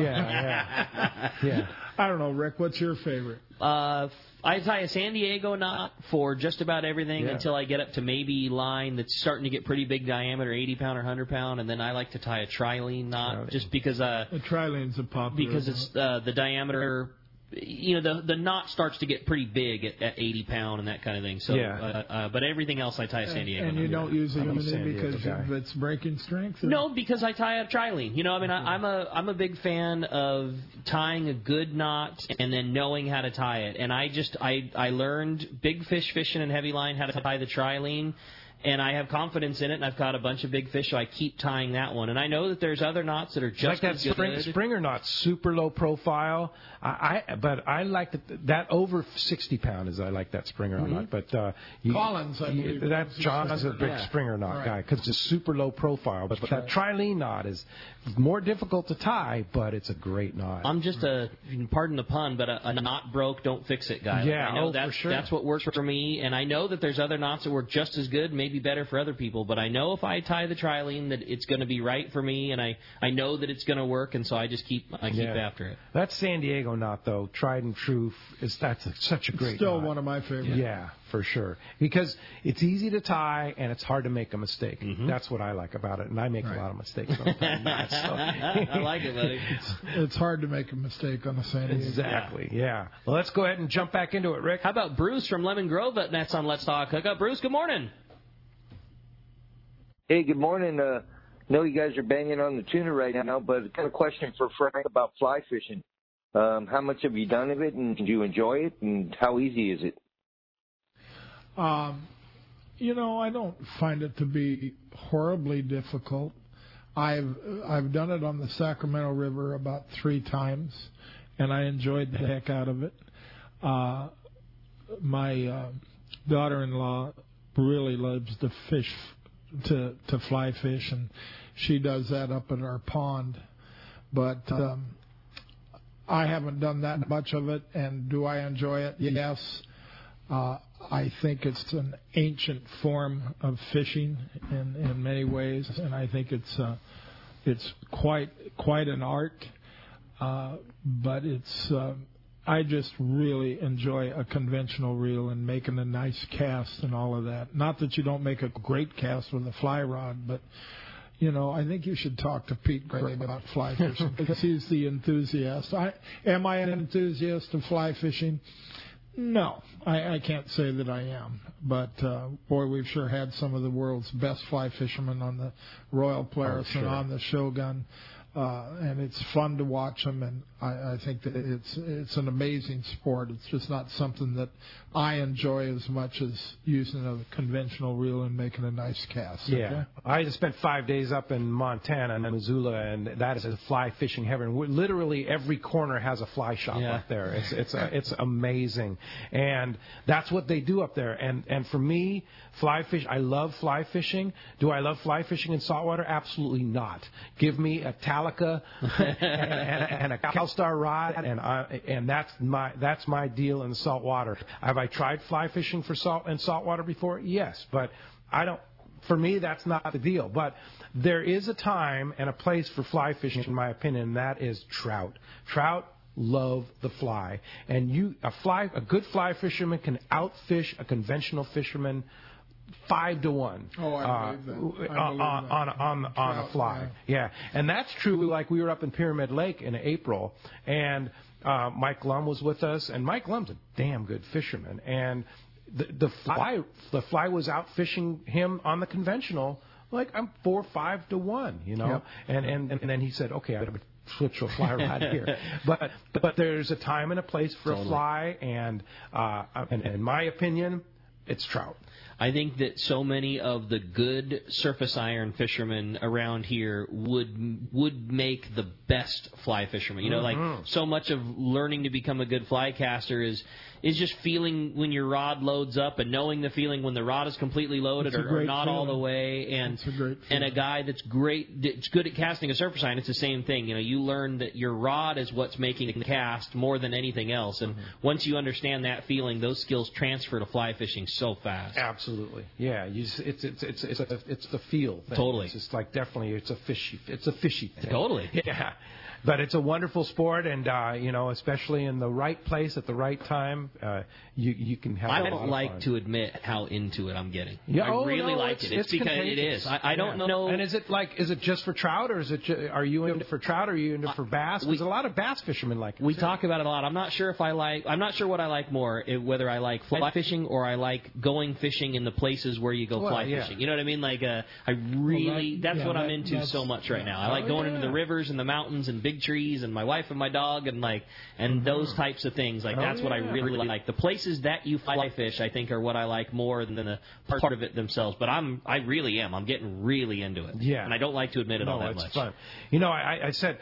[SPEAKER 2] Yeah.
[SPEAKER 4] I don't know, Rick, what's your favorite?
[SPEAKER 3] I tie a San Diego knot for just about everything until I get up to maybe line that's starting to get pretty big diameter, 80-pound or 100-pound, and then I like to tie a trilene knot just because...
[SPEAKER 4] a trilene's a popular
[SPEAKER 3] because it's the diameter... the knot starts to get pretty big at 80-pound and that kind of thing. So, but everything else I tie a San Diego.
[SPEAKER 4] And you don't use a unity because of its breaking strength? Or?
[SPEAKER 3] No, because I tie a trilene. I'm a big fan of tying a good knot and then knowing how to tie it. And I learned big fish fishing and heavy line how to tie the trilene. And I have confidence in it, and I've caught a bunch of big fish, so I keep tying that one. And I know that there's other knots that are just
[SPEAKER 2] as good. Like that Springer knot, super low profile. But I like that over 60-pound is I like that Springer knot. But
[SPEAKER 4] Collins, I believe.
[SPEAKER 2] John's a big Springer knot guy because it's super low profile. But that trilene knot is more difficult to tie, but it's a great knot.
[SPEAKER 3] I'm just pardon the pun, but a knot broke, don't fix it guy.
[SPEAKER 2] Yeah,
[SPEAKER 3] I know
[SPEAKER 2] for sure.
[SPEAKER 3] That's what works for me, and I know that there's other knots that work just as good, maybe better for other people, but I know if I tie the trilene that it's going to be right for me, and I know that it's going to work, and so I just keep after it.
[SPEAKER 2] That San Diego knot, though, tried and true, that's such a great
[SPEAKER 4] Still
[SPEAKER 2] knot.
[SPEAKER 4] One of my favorites.
[SPEAKER 2] Yeah, for sure. Because it's easy to tie, and it's hard to make a mistake.
[SPEAKER 3] Mm-hmm.
[SPEAKER 2] That's what I like about it, and I make a lot of mistakes sometimes.
[SPEAKER 3] I like it, buddy.
[SPEAKER 4] It's hard to make a mistake on the San Diego.
[SPEAKER 2] Exactly, yeah. Well, let's go ahead and jump back into it, Rick.
[SPEAKER 3] How about Bruce from Lemon Grove that's on Let's Talk Hookup? Bruce, good morning.
[SPEAKER 15] Hey, good morning. I know you guys are banging on the tuna right now, but I've got a question for Frank about fly fishing. How much have you done of it, and do you enjoy it, and how easy is it?
[SPEAKER 4] I don't find it to be horribly difficult. I've done it on the Sacramento River about 3 times, and I enjoyed the heck out of it. My daughter-in-law really loves to fish, to fly fish, and she does that up at our pond. But I haven't done that much of it, and do I enjoy it? Yes. I think it's an ancient form of fishing in many ways, and I think it's quite an art. But I just really enjoy a conventional reel and making a nice cast and all of that. Not that you don't make a great cast with a fly rod, but I think you should talk to Pete Gray about fly fishing because he's the enthusiast. Am I an enthusiast of fly fishing? No, I can't say that I am. But, boy, we've sure had some of the world's best fly fishermen on the Royal Polaris and on the Shogun. And it's fun to watch them, and I think that it's an amazing sport. It's just not something that I enjoy as much as using a conventional reel and making a nice cast.
[SPEAKER 2] Yeah,
[SPEAKER 4] okay?
[SPEAKER 2] I just spent 5 days up in Montana and Missoula, and that is a fly fishing heaven. Literally every corner has a fly shop up there. It's amazing, and that's what they do up there. And for me, fly fish, I love fly fishing. Do I love fly fishing in saltwater? Absolutely not. Give me a Talica and a Cal Telstar rod, and that's my deal in the salt water. Have I tried fly fishing for saltwater before? Yes, but I don't. For me, that's not the deal. But there is a time and a place for fly fishing, in my opinion, and that is trout. Trout love the fly, and a good fly fisherman can outfish a conventional fisherman 5-1 on a fly. Yeah, and that's true. Like we were up in Pyramid Lake in April, and Mike Lum was with us, and Mike Lum's a damn good fisherman, and the fly was out fishing him on the conventional. Like I'm 4-5-1, you know, yep. and then he said, okay, I better switch to a fly rod here. But there's a time and a place for a fly, and in my opinion, it's trout.
[SPEAKER 3] I think that so many of the good surface iron fishermen around here would make the best fly fishermen. You know, like so much of learning to become a good fly caster is just feeling when your rod loads up and knowing the feeling when the rod is completely loaded or not all the way. And a guy that's good at casting a surface iron, it's the same thing. You know, you learn that your rod is what's making the cast more than anything else. And once you understand that feeling, those skills transfer to fly fishing so fast.
[SPEAKER 2] Absolutely, yeah. It's the feel thing.
[SPEAKER 3] Totally.
[SPEAKER 2] It's just like definitely it's a fishy thing.
[SPEAKER 3] Totally.
[SPEAKER 2] Yeah. But it's a wonderful sport, and you know, especially in the right place at the right time, you can have.
[SPEAKER 3] I don't like to admit how into it I'm getting.
[SPEAKER 2] Yeah,
[SPEAKER 3] I really like it. It's because
[SPEAKER 2] contagious.
[SPEAKER 3] it is. I don't know.
[SPEAKER 2] And is it just for trout, or are you into for trout, or are you into for bass? There's a lot of bass fishermen like it.
[SPEAKER 3] We talk about it a lot. I'm not sure what I like more, whether I like fly fishing or I like going fishing in the places where you go fly fishing. You know what I mean? Like that's what I'm into so much right now. I like going into the rivers and the mountains and big trees and my wife and my dog and those types of things. Like that's what I really like. The places that you fly fish, I think, are what I like more than the part of it themselves. But I really am. I'm getting really into it.
[SPEAKER 2] Yeah.
[SPEAKER 3] And I don't like to admit it all that much.
[SPEAKER 2] It's fun. You know, I said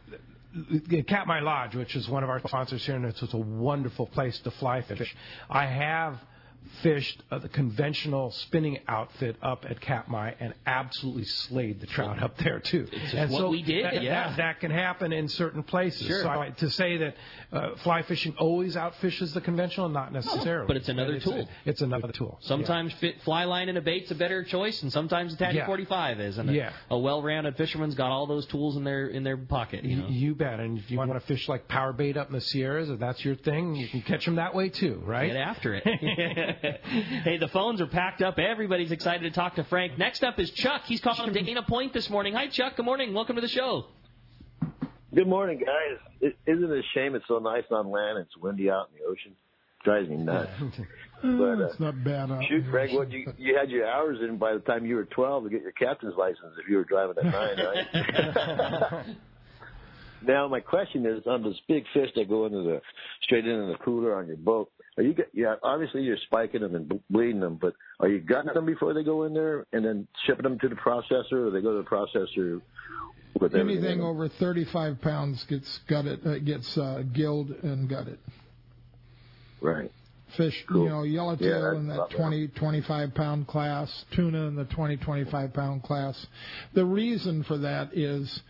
[SPEAKER 2] Katmai Lodge, which is one of our sponsors here, and it's a wonderful place to fly fish. I have fished the conventional spinning outfit up at Katmai and absolutely slayed the trout up there too.
[SPEAKER 3] It's just what we did.
[SPEAKER 2] That can happen in certain places.
[SPEAKER 3] Sure.
[SPEAKER 2] So to say that fly fishing always outfishes the conventional, not necessarily.
[SPEAKER 3] But it's another tool.
[SPEAKER 2] It's another tool.
[SPEAKER 3] Sometimes fly line and a bait's a better choice, and sometimes a Tatty 45 is. And a well-rounded fisherman's got all those tools in their pocket. You know?
[SPEAKER 2] You bet. And if you want to fish like power bait up in the Sierras, if that's your thing, you can catch them that way too, right?
[SPEAKER 3] Get after it. Hey, the phones are packed up. Everybody's excited to talk to Frank. Next up is Chuck. He's calling from Dana Point this morning. Hi, Chuck. Good morning. Welcome to the show.
[SPEAKER 16] Good morning, guys. Isn't it a shame it's so nice on land and it's windy out in the ocean? Drives me nuts. But,
[SPEAKER 4] it's not bad.
[SPEAKER 16] Shoot, Frank, you had your hours in by the time you were 12 to get your captain's license if you were driving at 9, right? Now, my question is, on those big fish that go straight into the cooler on your boat, obviously you're spiking them and bleeding them, but are you gutting them before they go in there and then shipping them to the processor, or they go to the processor with
[SPEAKER 4] anything over 35 pounds gets gutted, gets gilled and gutted.
[SPEAKER 16] Right.
[SPEAKER 4] Fish, cool. Yellowtail in that 20, 25-pound class, tuna in the 20, 25-pound class. The reason for that is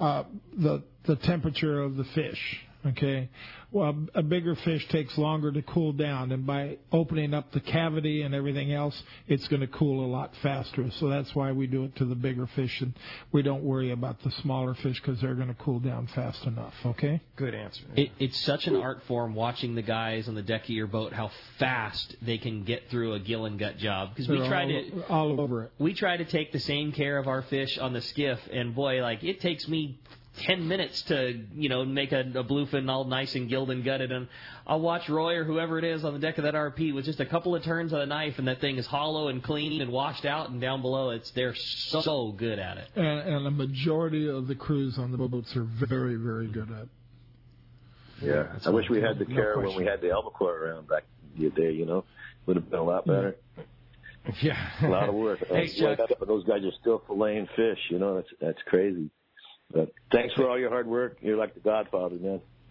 [SPEAKER 4] the temperature of the fish. Okay, well, a bigger fish takes longer to cool down, and by opening up the cavity and everything else, it's going to cool a lot faster. So that's why we do it to the bigger fish, and we don't worry about the smaller fish because they're going to cool down fast enough. Okay?
[SPEAKER 2] Good answer.
[SPEAKER 3] It's such an art form watching the guys on the deck of your boat, how fast they can get through a gill and gut job. Because
[SPEAKER 4] all over it.
[SPEAKER 3] We try to take the same care of our fish on the skiff, and boy, like it takes me 10 minutes to, make a bluefin all nice and gilled and gutted, and I'll watch Roy or whoever it is on the deck of that RP with just a couple of turns of the knife, and that thing is hollow and clean and washed out, and down below they're so good at it.
[SPEAKER 4] And a majority of the crews on the boats are very, very good at it.
[SPEAKER 16] Yeah, I wish we had the care when we had the albacore around back in the day, would have been a lot better.
[SPEAKER 2] Yeah.
[SPEAKER 16] A lot of work.
[SPEAKER 2] Hey, Chuck.
[SPEAKER 16] But those guys are still filleting fish, that's crazy. But thanks for all your hard work. You're like the Godfather, man.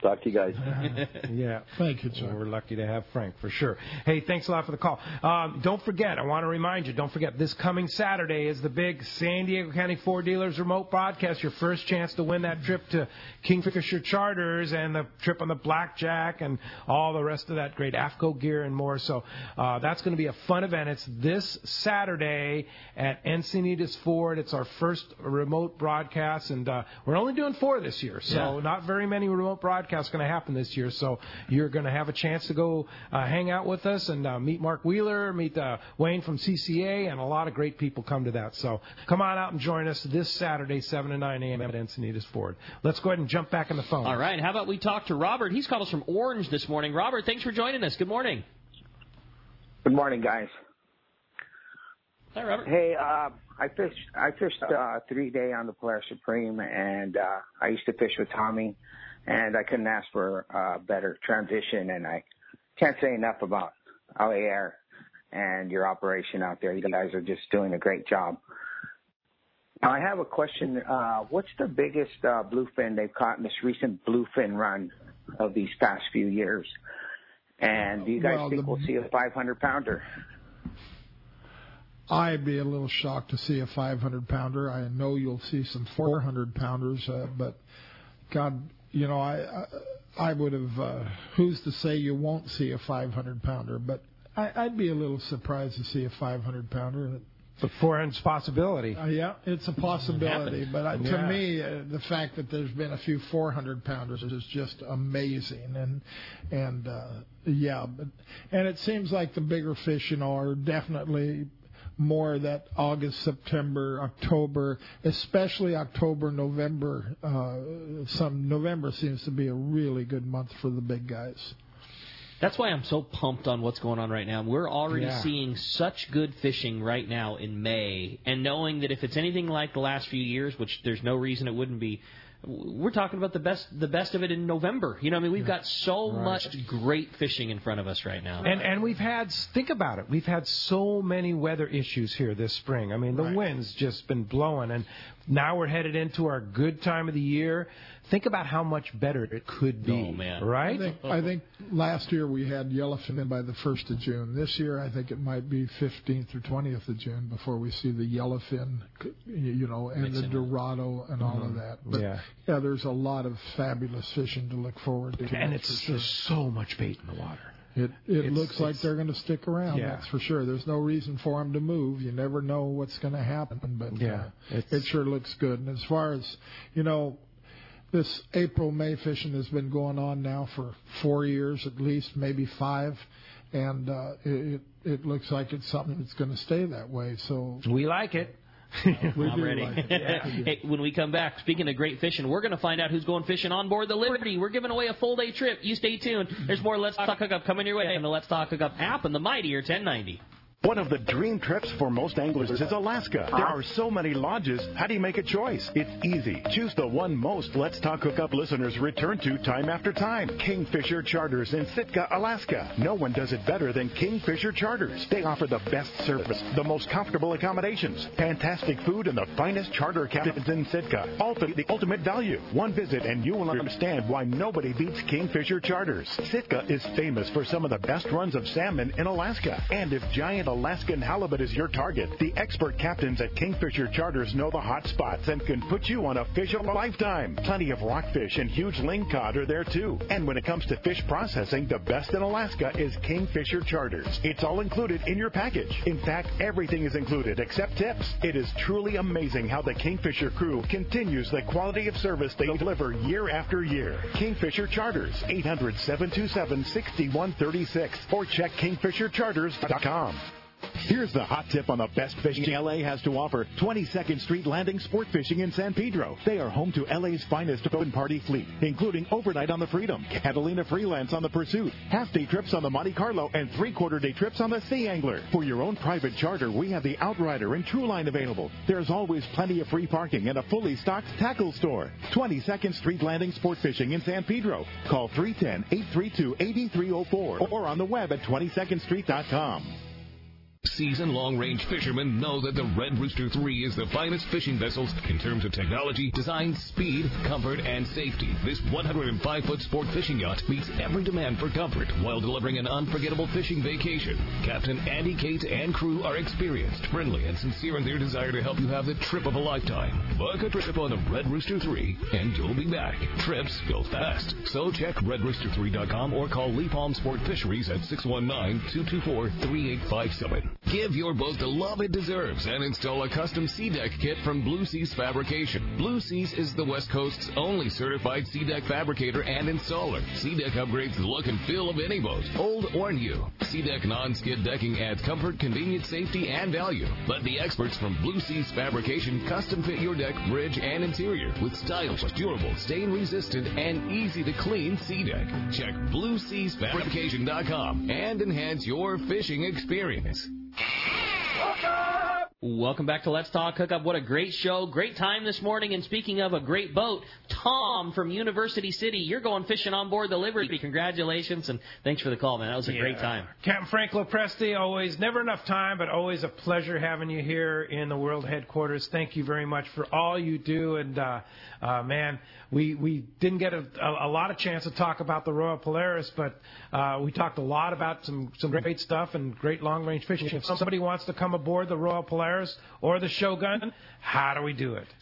[SPEAKER 16] Talk to you guys.
[SPEAKER 2] Yeah.
[SPEAKER 4] Thank you, Chuck.
[SPEAKER 2] Well, we're lucky to have Frank, for sure. Hey, thanks a lot for the call. Don't forget, I want to remind you, don't forget, this coming Saturday is the big San Diego County Ford Dealers remote broadcast. Your first chance to win that trip to Kingfisher Charters and the trip on the Blackjack and all the rest of that great AFCO gear and more. So that's going to be a fun event. It's this Saturday at Encinitas Ford. It's our first remote broadcast, and we're only doing 4 this year, so not very many remote broadcasts going to happen this year. So you're going to have a chance to go hang out with us and meet Mark Wheeler, meet Wayne from CCA, and a lot of great people come to that. So come on out and join us this Saturday, 7 to 9 a.m. at Encinitas Ford. Let's go ahead and jump back in the phone.
[SPEAKER 3] All right. How about we talk to Robert? He's called us from Orange this morning. Robert, thanks for joining us. Good morning.
[SPEAKER 17] Good morning, guys.
[SPEAKER 3] Hi, Robert.
[SPEAKER 17] Hey, I fished 3-day on the Polaris Supreme, and I used to fish with Tommy, and I couldn't ask for a better transition, and I can't say enough about LA Air and your operation out there. You guys are just doing a great job. Now, I have a question. What's the biggest bluefin they've caught in this recent bluefin run of these past few years? And do you guys think we'll see a 500-pounder?
[SPEAKER 4] I'd be a little shocked to see a 500-pounder. I know you'll see some 400-pounders, but God, you know, I would have. Who's to say you won't see a 500-pounder? But I'd be a little surprised to see a 500-pounder.
[SPEAKER 2] The 400's possibility.
[SPEAKER 4] Yeah, it's a possibility. But to me, the fact that there's been a few 400-pounders is just amazing. And it seems like the bigger fish, you know, are definitely more that August, September, October, especially October, November. November seems to be a really good month for the big guys.
[SPEAKER 3] That's why I'm so pumped on what's going on right now. We're already seeing such good fishing right now in May, and knowing that if it's anything like the last few years, which there's no reason it wouldn't be, we're talking about the best of it in November. You know, I mean, we've got so much great fishing in front of us right now.
[SPEAKER 2] And we've had, think about it, we've had so many weather issues here this spring. I mean, the wind's just been blowing, and now we're headed into our good time of the year. Think about how much better it could be.
[SPEAKER 3] Oh, man.
[SPEAKER 2] Right?
[SPEAKER 4] I think last year we had yellowfin by the 1st of June. This year I think it might be 15th or 20th of June before we see the yellowfin, you know, and the Dorado and all of that. But, there's a lot of fabulous fishing to look forward to.
[SPEAKER 2] And there's so much bait in the water.
[SPEAKER 4] It looks like they're going to stick around, that's for sure. There's no reason for them to move. You never know what's going to happen, but it sure looks good. And as far as, you know, this April-May fishing has been going on now for 4 years at least, maybe 5, and it looks like it's something that's going to stay that way. So
[SPEAKER 2] we like it.
[SPEAKER 3] I'm ready. Hey, when we come back, speaking of great fishing, we're going to find out who's going fishing on board the Liberty. We're giving away a full-day trip. You stay tuned. There's more Let's Talk Hookup coming your way on the Let's Talk Hookup app and the mightier 1090.
[SPEAKER 18] One of the dream trips for most anglers is Alaska. There are so many lodges. How do you make a choice? It's easy. Choose the one most Let's Talk Hookup listeners return to time after time. Kingfisher Charters in Sitka, Alaska. No one does it better than Kingfisher Charters. They offer the best service, the most comfortable accommodations, fantastic food, and the finest charter captains in Sitka. The ultimate value. One visit and you will understand why nobody beats Kingfisher Charters. Sitka is famous for some of the best runs of salmon in Alaska. And if giant Alaskan halibut is your target, the expert captains at Kingfisher Charters know the hot spots and can put you on a fish of a lifetime. Plenty of rockfish and huge lingcod are there too. And when it comes to fish processing, the best in Alaska is Kingfisher Charters. It's all included in your package. In fact, everything is included except tips. It is truly amazing how the Kingfisher crew continues the quality of service they deliver year after year. Kingfisher Charters, 800-727-6136, or check kingfishercharters.com. Here's the hot tip on the best fishing LA has to offer. 22nd Street Landing Sport Fishing in San Pedro. They are home to LA's finest open party fleet, including overnight on the Freedom, Catalina Freelance on the Pursuit, half-day trips on the Monte Carlo, and three-quarter-day trips on the Sea Angler. For your own private charter, we have the Outrider and Trueline available. There's always plenty of free parking and a fully stocked tackle store. 22nd Street Landing Sport Fishing in San Pedro. Call 310-832-8304 or on the web at 22ndstreet.com.
[SPEAKER 19] Seasoned long-range fishermen know that the Red Rooster 3 is the finest fishing vessels in terms of technology, design, speed, comfort, and safety. This 105-foot sport fishing yacht meets every demand for comfort while delivering an unforgettable fishing vacation. Captain Andy Cates and crew are experienced, friendly, and sincere in their desire to help you have the trip of a lifetime. Book a trip on the Red Rooster 3, and you'll be back. Trips go fast. So check redrooster3.com or call Lee Palm Sport Fisheries at 619-224-3857. Give your boat the love it deserves and install a custom Sea Deck kit from Blue Seas Fabrication. Blue Seas is the West Coast's only certified Sea Deck fabricator and installer. Sea Deck upgrades the look and feel of any boat, old or new. Sea Deck non-skid decking adds comfort, convenience, safety, and value. Let the experts from Blue Seas Fabrication custom fit your deck, bridge, and interior with stylish, durable, stain-resistant, and easy-to-clean Sea Deck. Check BlueSeasFabrication.com and enhance your fishing experience.
[SPEAKER 3] Welcome back to Let's Talk Hookup. What a great show. Great time this morning. And speaking of a great boat, Tom from University City, you're going fishing on board the Liberty. Congratulations, and thanks for the call, man. That was a great time.
[SPEAKER 2] Captain Frank Lopresti, always, never enough time, but always a pleasure having you here in the World Headquarters. Thank you very much for all you do. And, man, we didn't get a lot of chance to talk about the Royal Polaris, but we talked a lot about some great stuff and great long-range fishing. If somebody wants to come aboard the Royal Polaris or the Shogun, how do we do it?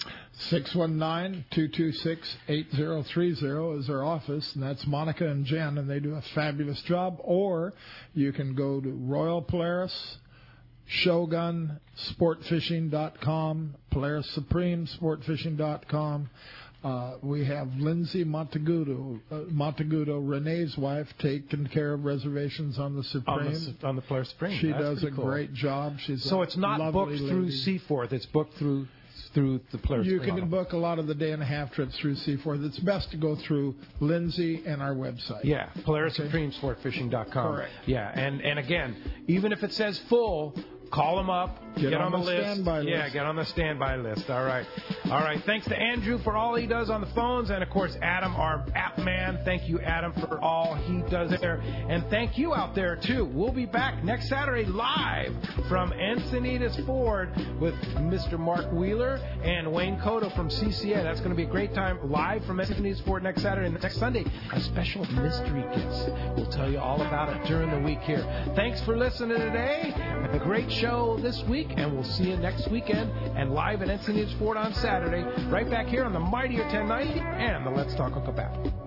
[SPEAKER 4] 619-226-8030 is our office, and that's Monica and Jen, and they do a fabulous job. Or you can go to Royal Polaris, Shogun, sportfishing.com, Polaris Supreme, sportfishing.com. We have Lindsay Montagudo, Renee's wife, taking care of reservations on the Supreme.
[SPEAKER 2] On the Polaris Supreme.
[SPEAKER 4] She
[SPEAKER 2] That's
[SPEAKER 4] does a
[SPEAKER 2] cool.
[SPEAKER 4] great job.
[SPEAKER 2] So it's not booked through Seaforth. It's booked through the Polaris
[SPEAKER 4] You
[SPEAKER 2] Supreme.
[SPEAKER 4] can book a lot of the day-and-a-half trips through Seaforth. It's best to go through Lindsay and our website.
[SPEAKER 2] Yeah, Polaris Supreme, sportfishing.com.
[SPEAKER 4] Correct.
[SPEAKER 2] Yeah, and again, even if it says full, call them up. Get on the list.
[SPEAKER 4] Standby list.
[SPEAKER 2] Yeah, get on the standby list. All right. Thanks to Andrew for all he does on the phones, and of course Adam, our app man. Thank you, Adam, for all he does there, and thank you out there too. We'll be back next Saturday live from Encinitas Ford with Mr. Mark Wheeler and Wayne Cotto from CCA. That's going to be a great time live from Encinitas Ford next Saturday, and next Sunday a special mystery guest. We'll tell you all about it during the week here. Thanks for listening today. A great show this week, and we'll see you next weekend and live at Encinitas Ford on Saturday, right back here on the Mightier 1090 and the Let's Talk Hookup app.